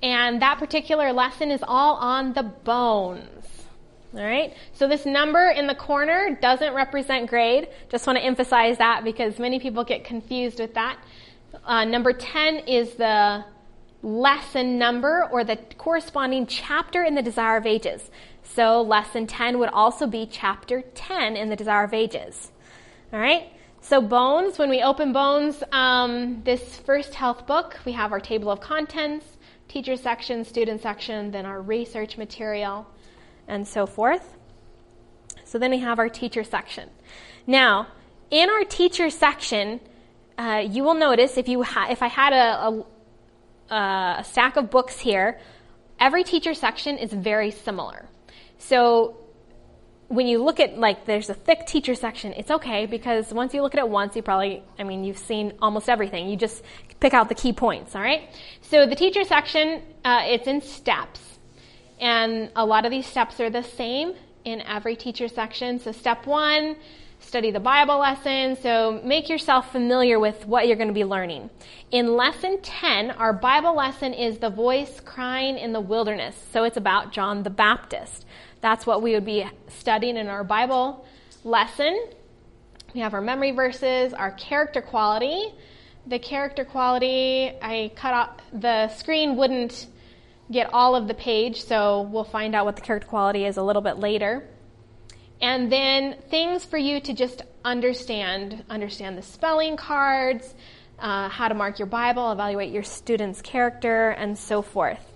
And that particular lesson is all on the bones. All right? So this number in the corner doesn't represent grade. Just want to emphasize that because many people get confused with that. Uh, number ten is the lesson number or the corresponding chapter in the Desire of Ages. So lesson ten would also be chapter ten in the Desire of Ages. All right? So Bones, when we open Bones, um, this first health book, we have our table of contents, teacher section, student section, then our research material, and so forth. So then we have our teacher section. Now, in our teacher section, uh, you will notice if you ha- if I had a, a, a stack of books here, every teacher section is very similar. So when you look at, like, there's a thick teacher section, it's okay because once you look at it once, you probably, I mean, you've seen almost everything. You just pick out the key points, all right? So the teacher section, uh, it's in steps. And a lot of these steps are the same in every teacher section. So step one, study the Bible lesson. So make yourself familiar with what you're going to be learning. In lesson ten, our Bible lesson is the voice crying in the wilderness. So it's about John the Baptist. That's what we would be studying in our Bible lesson. We have our memory verses, our character quality. The character quality, I cut off, the screen wouldn't get all of the page, so we'll find out what the character quality is a little bit later. And then things for you to just understand. Understand the spelling cards, uh, how to mark your Bible, evaluate your student's character, and so forth.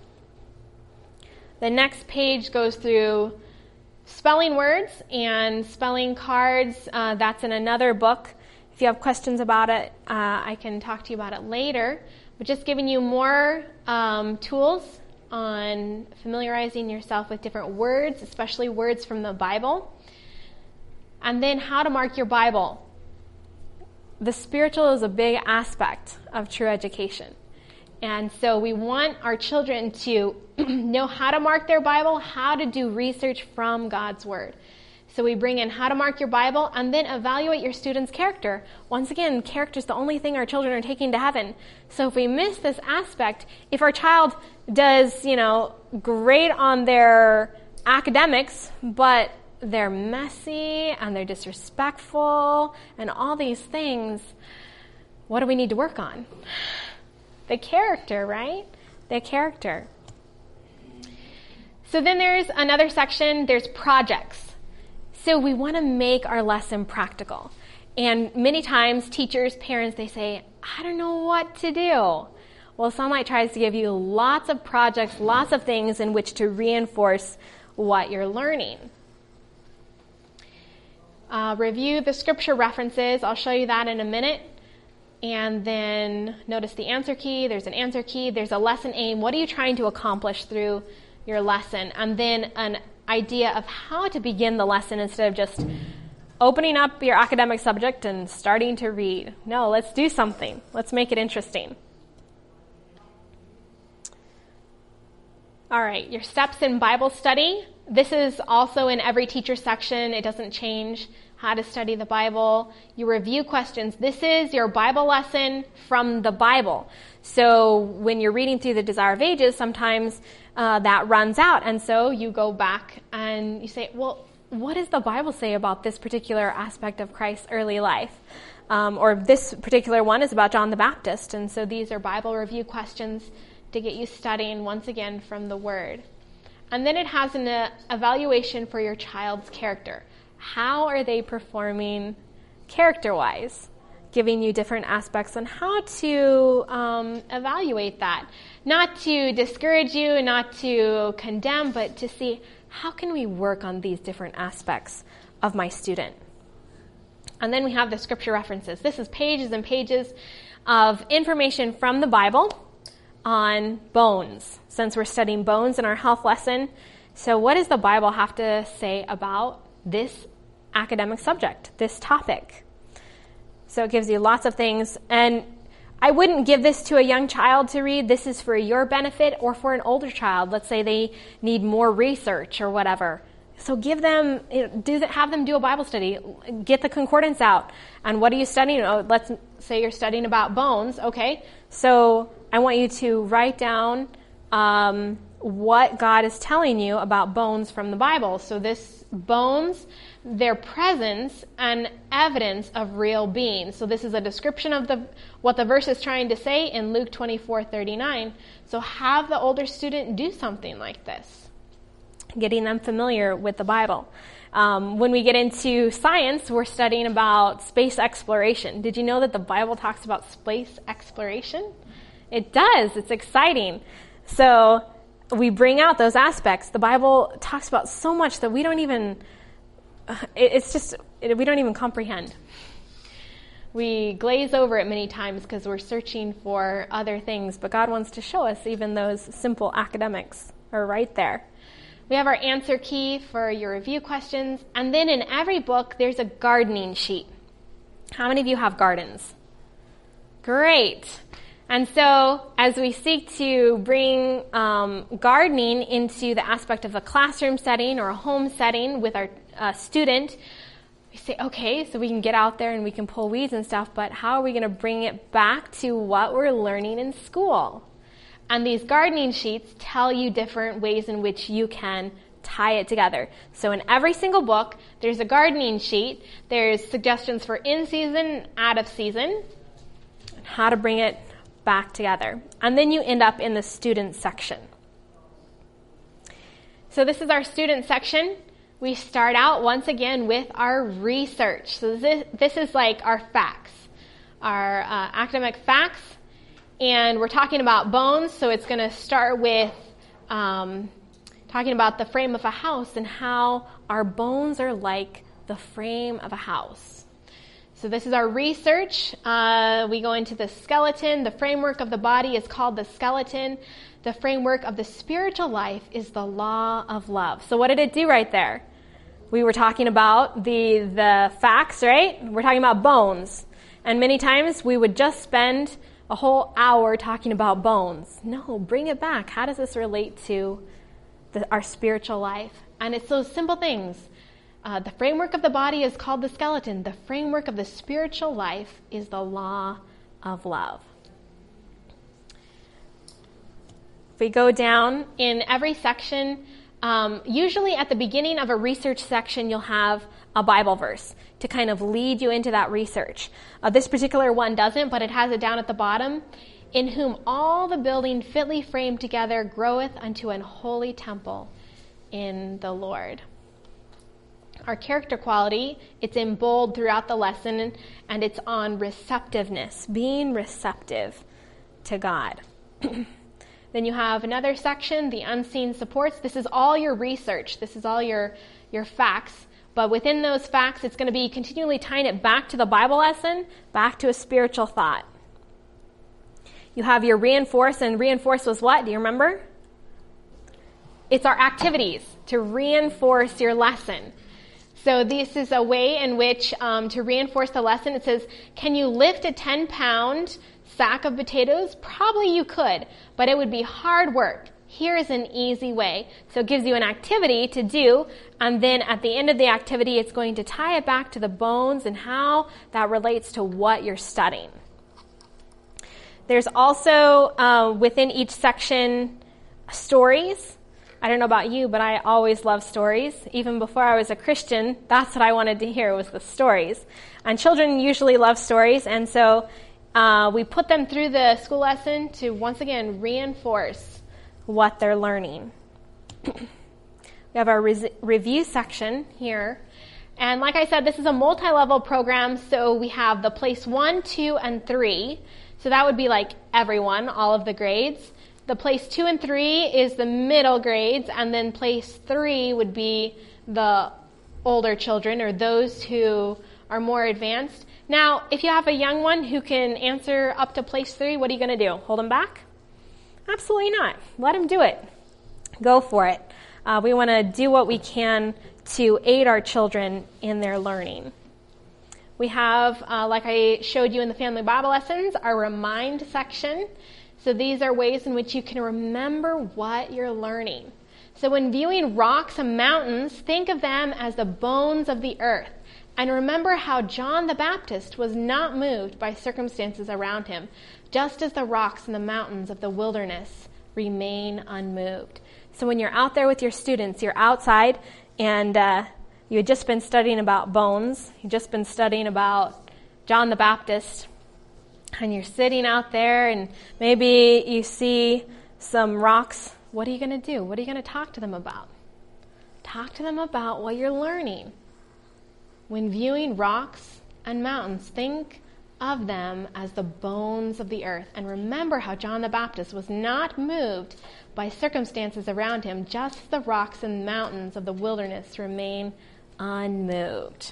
The next page goes through spelling words and spelling cards. Uh, that's in another book. If you have questions about it, uh, I can talk to you about it later. But just giving you more um, tools on familiarizing yourself with different words, especially words from the Bible. And then how to mark your Bible. The spiritual is a big aspect of true education. And so we want our children to know how to mark their Bible, how to do research from God's Word. So we bring in how to mark your Bible and then evaluate your student's character. Once again, character is the only thing our children are taking to heaven. So if we miss this aspect, if our child does, you know, great on their academics, but they're messy and they're disrespectful and all these things, what do we need to work on? The character, right? The character. So then there's another section, there's projects. So we want to make our lesson practical. And many times teachers, parents, they say, I don't know what to do. Well, Sunlight tries to give you lots of projects, lots of things in which to reinforce what you're learning. Uh, review the scripture references. I'll show you that in a minute. And then notice the answer key. There's an answer key. There's a lesson aim. What are you trying to accomplish through your lesson? And then an idea of how to begin the lesson instead of just opening up your academic subject and starting to read. No, let's do something. Let's make it interesting. All right, your steps in Bible study. This is also in every teacher section. It doesn't change. How to study the Bible. You review questions. This is your Bible lesson from the Bible. So when you're reading through the Desire of Ages, sometimes uh, that runs out. And so you go back and you say, well, what does the Bible say about this particular aspect of Christ's early life? Um, or this particular one is about John the Baptist. And so these are Bible review questions to get you studying once again from the Word. And then it has an uh, evaluation for your child's character. How are they performing character-wise? Giving you different aspects on how to um, evaluate that. Not to discourage you, not to condemn, but to see how can we work on these different aspects of my student. And then we have the scripture references. This is pages and pages of information from the Bible on bones, since we're studying bones in our health lesson. So what does the Bible have to say about this academic subject, this topic? So it gives you lots of things. And I wouldn't give this to a young child to read. This is for your benefit or for an older child. Let's say they need more research or whatever. So give them, do have them do a Bible study. Get the concordance out. And what are you studying? Oh, let's say you're studying about bones. Okay, so I want you to write down um, what God is telling you about bones from the Bible. So this bones, their presence and evidence of real being. So this is a description of the what the verse is trying to say in Luke twenty-four thirty-nine. So have the older student do something like this, getting them familiar with the Bible. Um, when we get into science, we're studying about space exploration. Did you know that the Bible talks about space exploration? It does. It's exciting. So we bring out those aspects. The Bible talks about so much that we don't even, it's just, we don't even comprehend. We glaze over it many times because we're searching for other things, but God wants to show us even those simple academics are right there. We have our answer key for your review questions, and then in every book, there's a gardening sheet. How many of you have gardens? Great. And so as we seek to bring um, gardening into the aspect of a classroom setting or a home setting with our uh, student, we say, okay, so we can get out there and we can pull weeds and stuff, but how are we going to bring it back to what we're learning in school? And these gardening sheets tell you different ways in which you can tie it together. So in every single book, there's a gardening sheet. There's suggestions for in-season, out-of-season, and how to bring it back together. And then you end up in the student section. So this is our student section. We start out once again with our research. So this, this is like our facts, our uh, academic facts. And we're talking about bones, so it's going to start with um, talking about the frame of a house and how our bones are like the frame of a house. So this is our research. Uh, we go into the skeleton. The framework of the body is called the skeleton. The framework of the spiritual life is the law of love. So what did it do right there? We were talking about the the facts, right? We're talking about bones. And many times we would just spend a whole hour talking about bones. No, bring it back. How does this relate to the, our spiritual life? And it's those simple things. Uh, the framework of the body is called the skeleton. The framework of the spiritual life is the law of love. If we go down in every section, um, usually at the beginning of a research section, you'll have a Bible verse to kind of lead you into that research. Uh, this particular one doesn't, but it has it down at the bottom. In whom all the building fitly framed together groweth unto an holy temple in the Lord. Our character quality, it's in bold throughout the lesson, and it's on receptiveness, being receptive to God. Then you have another section, the unseen supports. This is all your research. This is all your, your facts. But within those facts, it's going to be continually tying it back to the Bible lesson, back to a spiritual thought. You have your reinforce, and reinforce was what? Do you remember? It's our activities to reinforce your lesson. So this is a way in which um, to reinforce the lesson. It says, can you lift a ten-pound sack of potatoes? Probably you could, but it would be hard work. Here is an easy way. So it gives you an activity to do, and then at the end of the activity, it's going to tie it back to the bones and how that relates to what you're studying. There's also, uh, within each section, stories. I don't know about you, but I always love stories. Even before I was a Christian, that's what I wanted to hear was the stories. And children usually love stories, and so uh, we put them through the school lesson to, once again, reinforce what they're learning. We have our res- review section here. And like I said, this is a multi-level program, so we have the place one, two, and three. So that would be like everyone, all of the grades. The place two and three is the middle grades, and then place three would be the older children or those who are more advanced. Now, if you have a young one who can answer up to place three, what are you going to do? Hold them back? Absolutely not. Let them do it. Go for it. Uh, we want to do what we can to aid our children in their learning. We have, uh, like I showed you in the family Bible lessons, our remind section. So these are ways in which you can remember what you're learning. So when viewing rocks and mountains, think of them as the bones of the earth. And remember how John the Baptist was not moved by circumstances around him, just as the rocks and the mountains of the wilderness remain unmoved. So when you're out there with your students, you're outside, and uh, you had just been studying about bones. You've just been studying about John the Baptist. And you're sitting out there, and maybe you see some rocks. What are you going to do? What are you going to talk to them about? Talk to them about what you're learning. When viewing rocks and mountains, think of them as the bones of the earth. And remember how John the Baptist was not moved by circumstances around him. Just the rocks and mountains of the wilderness remain unmoved.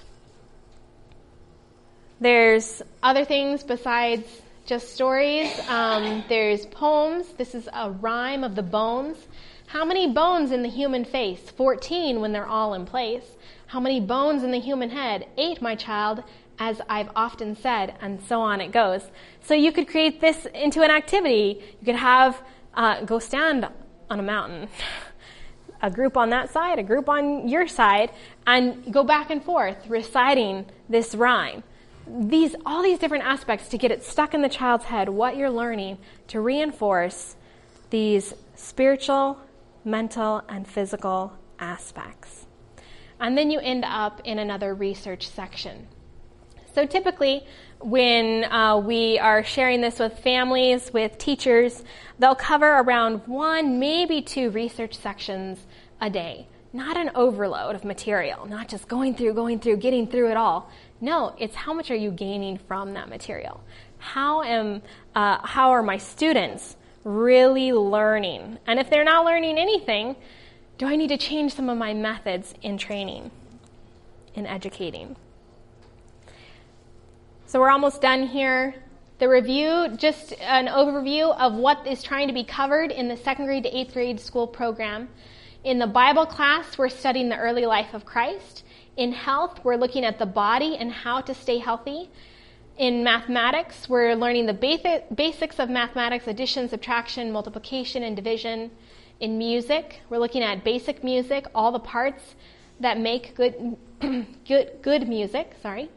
There's other things besides just stories. Um, there's poems. This is a rhyme of the bones. How many bones in the human face? fourteen when they're all in place. How many bones in the human head? Eight, my child, as I've often said, and so on it goes. So you could create this into an activity. You could have, uh, go stand on a mountain. A group on that side, a group on your side, and go back and forth reciting this rhyme. These, all these different aspects to get it stuck in the child's head, what you're learning, to reinforce these spiritual, mental, and physical aspects. And then you end up in another research section. So typically, when uh, we are sharing this with families, with teachers, they'll cover around one, maybe two research sections a day. Not an overload of material, not just going through, going through, getting through it all. No, it's how much are you gaining from that material? How am, uh, how are my students really learning? And if they're not learning anything, do I need to change some of my methods in training, in educating? So we're almost done here. The review, just an overview of what is trying to be covered in the second grade to eighth grade school program. In the Bible class, we're studying the early life of Christ. In health, we're looking at the body and how to stay healthy. In mathematics, we're learning the basic, basics of mathematics, addition, subtraction, multiplication, and division. In music, we're looking at basic music, all the parts that make good, good, good music. Sorry.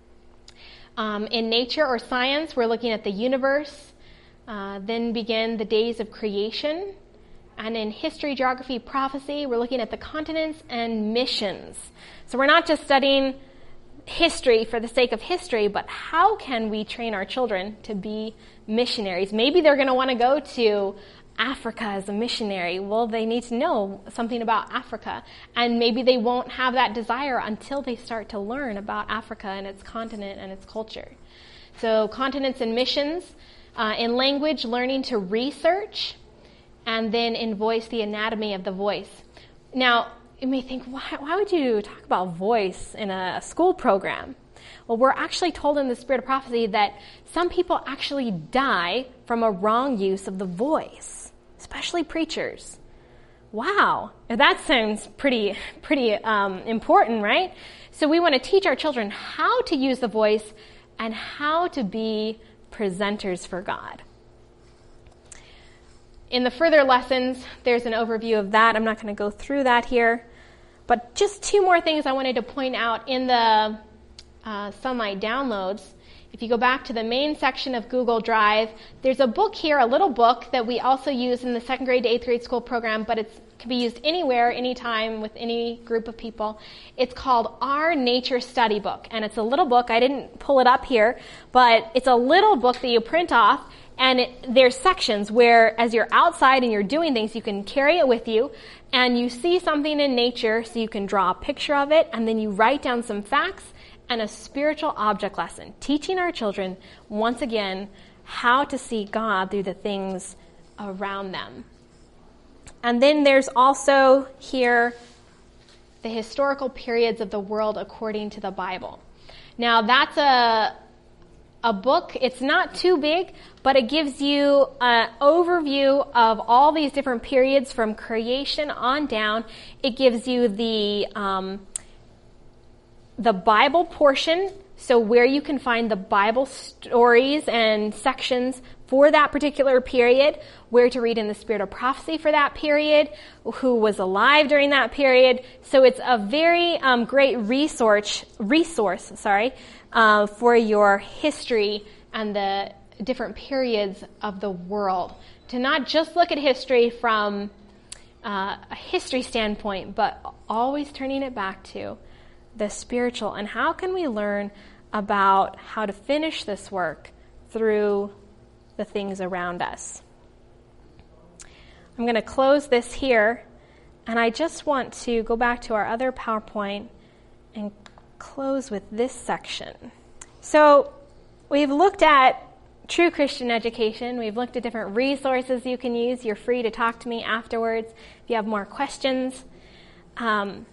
Um, in nature or science, we're looking at the universe. Uh, then begin the days of creation. And in history, geography, prophecy, we're looking at the continents and missions. So we're not just studying history for the sake of history, but how can we train our children to be missionaries? Maybe they're going to want to go to Africa as a missionary. Well, they need to know something about Africa. And maybe they won't have that desire until they start to learn about Africa and its continent and its culture. So continents and missions. Uh, in language, learning to research. And then in voice, the anatomy of the voice. Now, you may think, why, why would you talk about voice in a school program? Well, we're actually told in the Spirit of Prophecy that some people actually die from a wrong use of the voice, especially preachers. Wow, that sounds pretty, pretty um, important, right? So we want to teach our children how to use the voice and how to be presenters for God. In the further lessons, there's an overview of that. I'm not going to go through that here. But just two more things I wanted to point out in the uh, Sunlight downloads. If you go back to the main section of Google Drive, there's a book here, a little book that we also use in the second grade to eighth grade school program, but it can be used anywhere, anytime, with any group of people. It's called Our Nature Study Book, and it's a little book. I didn't pull it up here, but it's a little book that you print off, and it, there's sections where, as you're outside and you're doing things, you can carry it with you, and you see something in nature, so you can draw a picture of it, and then you write down some facts and a spiritual object lesson, teaching our children, once again, how to see God through the things around them. And then there's also here the historical periods of the world according to the Bible. Now, that's a a book. It's not too big, but it gives you an overview of all these different periods from creation on down. It gives you the um, the Bible portion, so where you can find the Bible stories and sections for that particular period, where to read in the Spirit of Prophecy for that period, who was alive during that period. So it's a very um, great resource, resource, sorry, uh, for your history and the different periods of the world. to not just look at history from uh, a history standpoint, but always turning it back to the spiritual. And how can we learn about how to finish this work through the things around us? I'm going to close this here, and I just want to go back to our other PowerPoint and close with this section. So we've looked at true Christian education. We've looked at different resources you can use. You're free to talk to me afterwards if you have more questions. Um,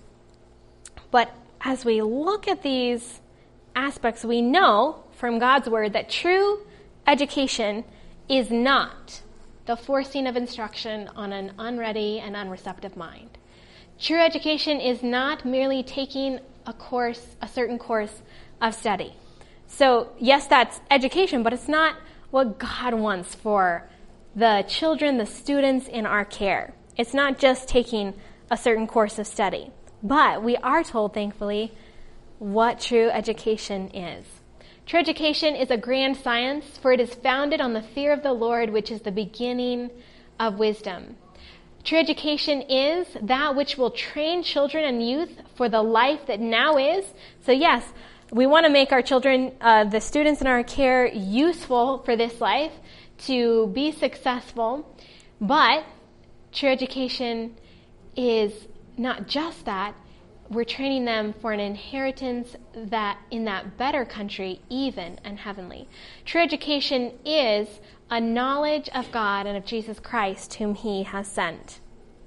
but as we look at these aspects, we know from God's word that true education is not the forcing of instruction on an unready and unreceptive mind. True education is not merely taking a course, a certain course of study. So yes, that's education, but it's not what God wants for the children, the students in our care. It's not just taking a certain course of study. But we are told, thankfully, what true education is. True education is a grand science, for it is founded on the fear of the Lord, which is the beginning of wisdom. True education is that which will train children and youth for the life that now is. So yes, we want to make our children, uh, the students in our care, useful for this life, to be successful. But true education is not just that. We're training them for an inheritance that in that better country, even and heavenly. True education is a knowledge of God and of Jesus Christ, whom he has sent.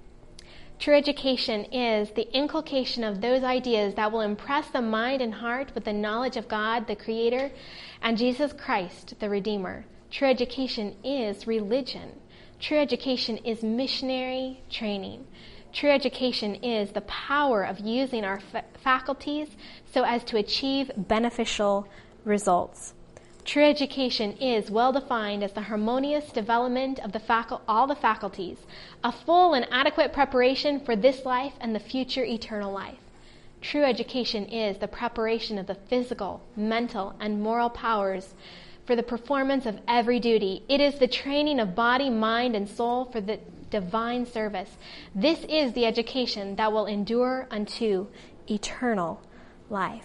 True education is the inculcation of those ideas that will impress the mind and heart with the knowledge of God, the Creator, and Jesus Christ, the Redeemer. True education is religion. True education is missionary training. True education is the power of using our fa- faculties so as to achieve beneficial results. True education is well defined as the harmonious development of the facu- all the faculties, a full and adequate preparation for this life and the future eternal life. True education is the preparation of the physical, mental, and moral powers for the performance of every duty. It is the training of body, mind, and soul for the divine service. This is the education that will endure unto eternal life.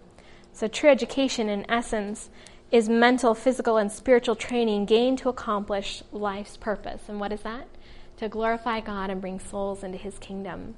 So true education, in essence, is mental, physical, and spiritual training gained to accomplish life's purpose. And what is that? To glorify God and bring souls into his kingdom.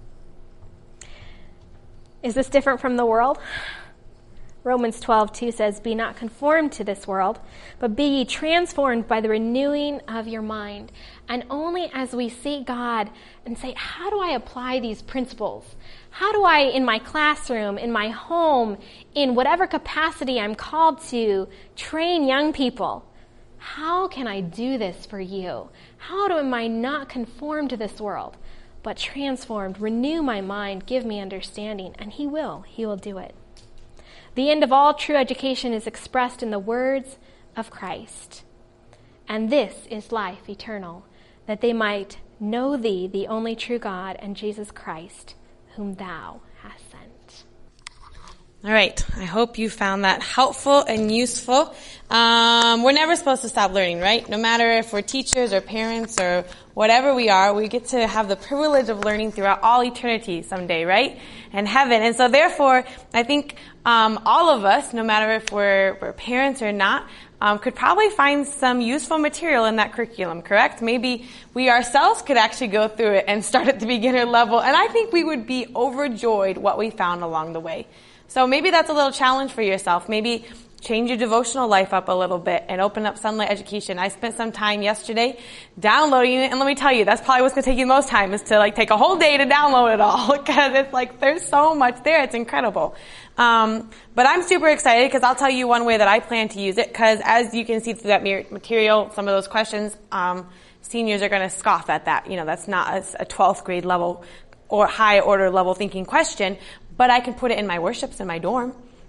Is this different from the world? Romans twelve two says, "Be not conformed to this world, but be ye transformed by the renewing of your mind." And only as we seek God and say, how do I apply these principles? How do I, in my classroom, in my home, in whatever capacity I'm called to, train young people? How can I do this for you? How do am I not conformed to this world, but transformed? Renew my mind, give me understanding, and he will. He will do it. The end of all true education is expressed in the words of Christ. And this is life eternal, that they might know thee, the only true God, and Jesus Christ, whom thou hast sent. All right. I hope you found that helpful and useful. Um, we're never supposed to stop learning, right? No matter if we're teachers or parents or whatever we are, we get to have the privilege of learning throughout all eternity someday, right? And heaven. And so therefore, I think um, all of us, no matter if we're, we're parents or not, um, could probably find some useful material in that curriculum, correct? Maybe we ourselves could actually go through it and start at the beginner level. And I think we would be overjoyed what we found along the way. So maybe that's a little challenge for yourself. Maybe change your devotional life up a little bit and open up Sunlight Education. I spent some time yesterday downloading it, and let me tell you, that's probably what's going to take you the most time, is to like take a whole day to download it all, because it's like there's so much there. It's incredible. Um, but I'm super excited because I'll tell you one way that I plan to use it, because as you can see through that material, some of those questions, um, seniors are going to scoff at that. You know, that's not a twelfth grade level or high order level thinking question, but I can put it in my worships in my dorm.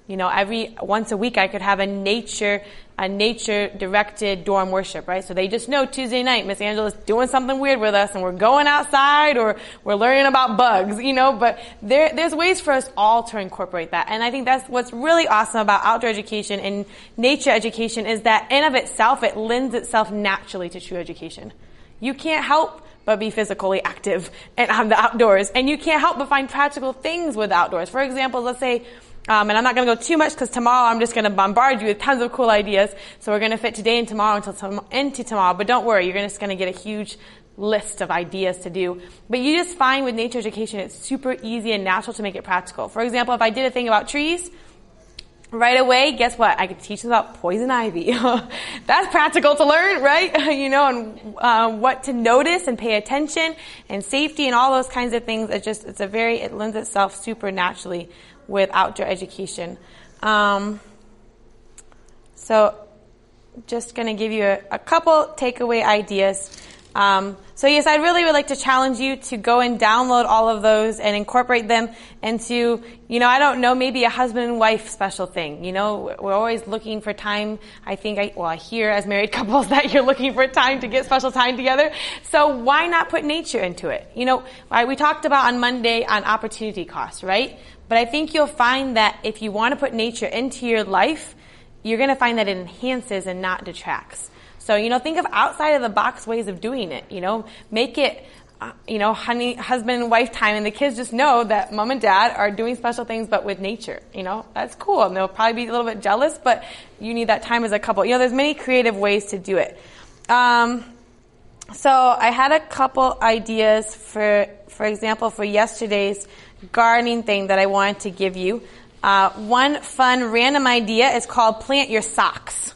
You know, every, once a week I could have a nature, a nature directed dorm worship, right? So they just know Tuesday night, Miss Angela's doing something weird with us and we're going outside or we're learning about bugs, you know, but there, there's ways for us all to incorporate that. And I think that's what's really awesome about outdoor education and nature education is that in of itself, it lends itself naturally to true education. You can't help but be physically active and on the outdoors. And you can't help but find practical things with outdoors. For example, let's say, um, and I'm not going to go too much because tomorrow I'm just going to bombard you with tons of cool ideas. So we're going to fit today and tomorrow until tom- into tomorrow. But don't worry, you're just going to get a huge list of ideas to do. But you just find with nature education, it's super easy and natural to make it practical. For example, if I did a thing about trees, right away, guess what? I could teach them about poison ivy. That's practical to learn, right? You know, and uh, what to notice and pay attention and safety and all those kinds of things. It's just, it's a very, it lends itself super naturally with outdoor education. Um, so just going to give you a, a couple takeaway ideas. Um, so yes, I really would like to challenge you to go and download all of those and incorporate them into, you know, I don't know, maybe a husband and wife special thing. You know, we're always looking for time. I think I, well, I hear as married couples that you're looking for time to get special time together. So why not put nature into it? You know, I, we talked about on Monday on opportunity cost, right? But I think you'll find that if you want to put nature into your life, you're going to find that it enhances and not detracts. So, you know, think of outside of the box ways of doing it, you know, make it, uh, you know, honey, husband and wife time, and the kids just know that mom and dad are doing special things, but with nature, you know, that's cool. And they'll probably be a little bit jealous, but you need that time as a couple. You know, there's many creative ways to do it. Um, so I had a couple ideas for, for example, for yesterday's gardening thing that I wanted to give you. Uh, one fun random idea is called plant your socks.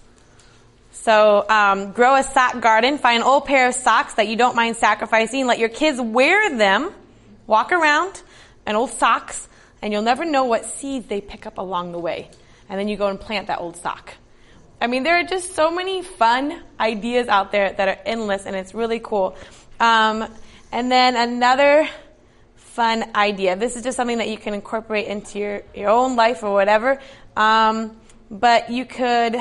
So um, grow a sock garden. Find an old pair of socks that you don't mind sacrificing. Let your kids wear them, walk around in old socks, and you'll never know what seeds they pick up along the way. And then you go and plant that old sock. I mean, there are just so many fun ideas out there that are endless, and it's really cool. Um, and then another fun idea. This is just something that you can incorporate into your, your own life or whatever. Um, but you could...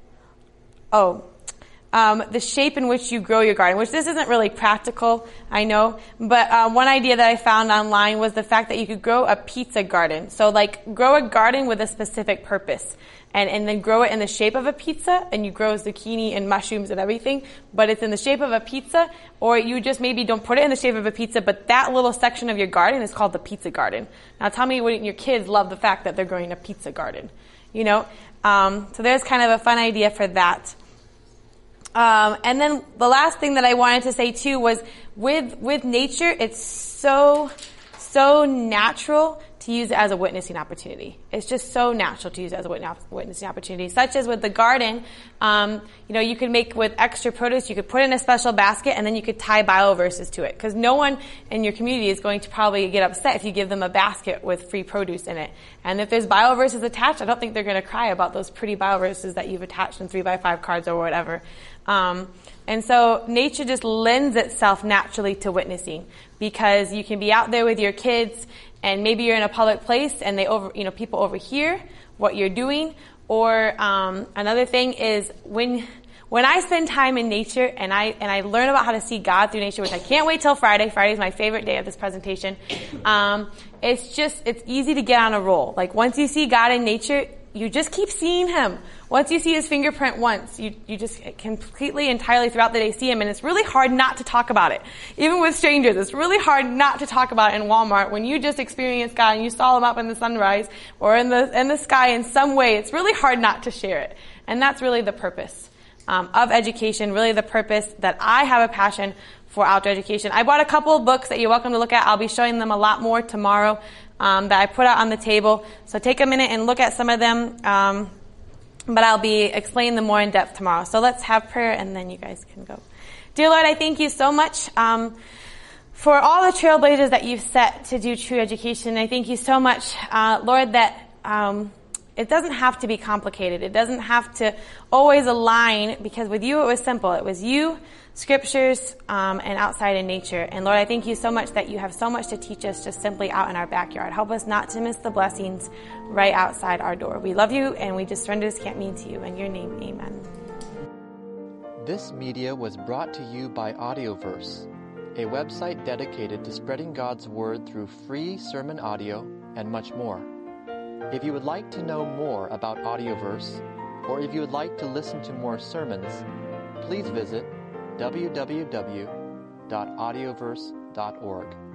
Oh, um, the shape in which you grow your garden, which this isn't really practical, I know, but uh, one idea that I found online was the fact that you could grow a pizza garden. So like grow a garden with a specific purpose and, and then grow it in the shape of a pizza, and you grow zucchini and mushrooms and everything, but it's in the shape of a pizza, or you just maybe don't put it in the shape of a pizza, but that little section of your garden is called the pizza garden. Now tell me wouldn't your kids love the fact that they're growing a pizza garden, you know? Um, so there's kind of a fun idea for that. Um, and then the last thing that I wanted to say too was with, with nature, it's so, so natural to use it as a witnessing opportunity. It's just so natural to use it as a witnessing opportunity, such as with the garden. Um, you know, you could make with extra produce, you could put in a special basket, and then you could tie Bible verses to it. Because no one in your community is going to probably get upset if you give them a basket with free produce in it. And if there's Bible verses attached, I don't think they're going to cry about those pretty Bible verses that you've attached in three by five cards or whatever. Um, and so nature just lends itself naturally to witnessing, because you can be out there with your kids, and maybe you're in a public place and they over, you know, people overhear what you're doing. Or um, another thing is when when I spend time in nature and I and I learn about how to see God through nature, which I can't wait till Friday. Friday is my favorite day of this presentation. Um, it's just it's easy to get on a roll. Like once you see God in nature, you just keep seeing Him. Once you see His fingerprint once, you, you just completely, entirely throughout the day see Him, and it's really hard not to talk about it. Even with strangers, it's really hard not to talk about it in Walmart when you just experienced God and you saw Him up in the sunrise or in the, in the sky in some way. It's really hard not to share it. And that's really the purpose, um, of education, really the purpose that I have a passion for outdoor education. I bought a couple of books that you're welcome to look at. I'll be showing them a lot more tomorrow. Um, that I put out on the table. So take a minute and look at some of them. Um, but I'll be explaining them more in depth tomorrow. So let's have prayer and then you guys can go. Dear Lord, I thank you so much, um, for all the trailblazers that you've set to do true education. I thank you so much, uh, Lord, that, um, It doesn't have to be complicated. It doesn't have to always align, because with you it was simple. It was you, scriptures, um, and outside in nature. And Lord, I thank you so much that you have so much to teach us just simply out in our backyard. Help us not to miss the blessings right outside our door. We love you, and we just surrender this camp meeting to you. In your name, amen. This media was brought to you by Audioverse, a website dedicated to spreading God's Word through free sermon audio and much more. If you would like to know more about Audioverse, or if you would like to listen to more sermons, please visit w w w dot audioverse dot org.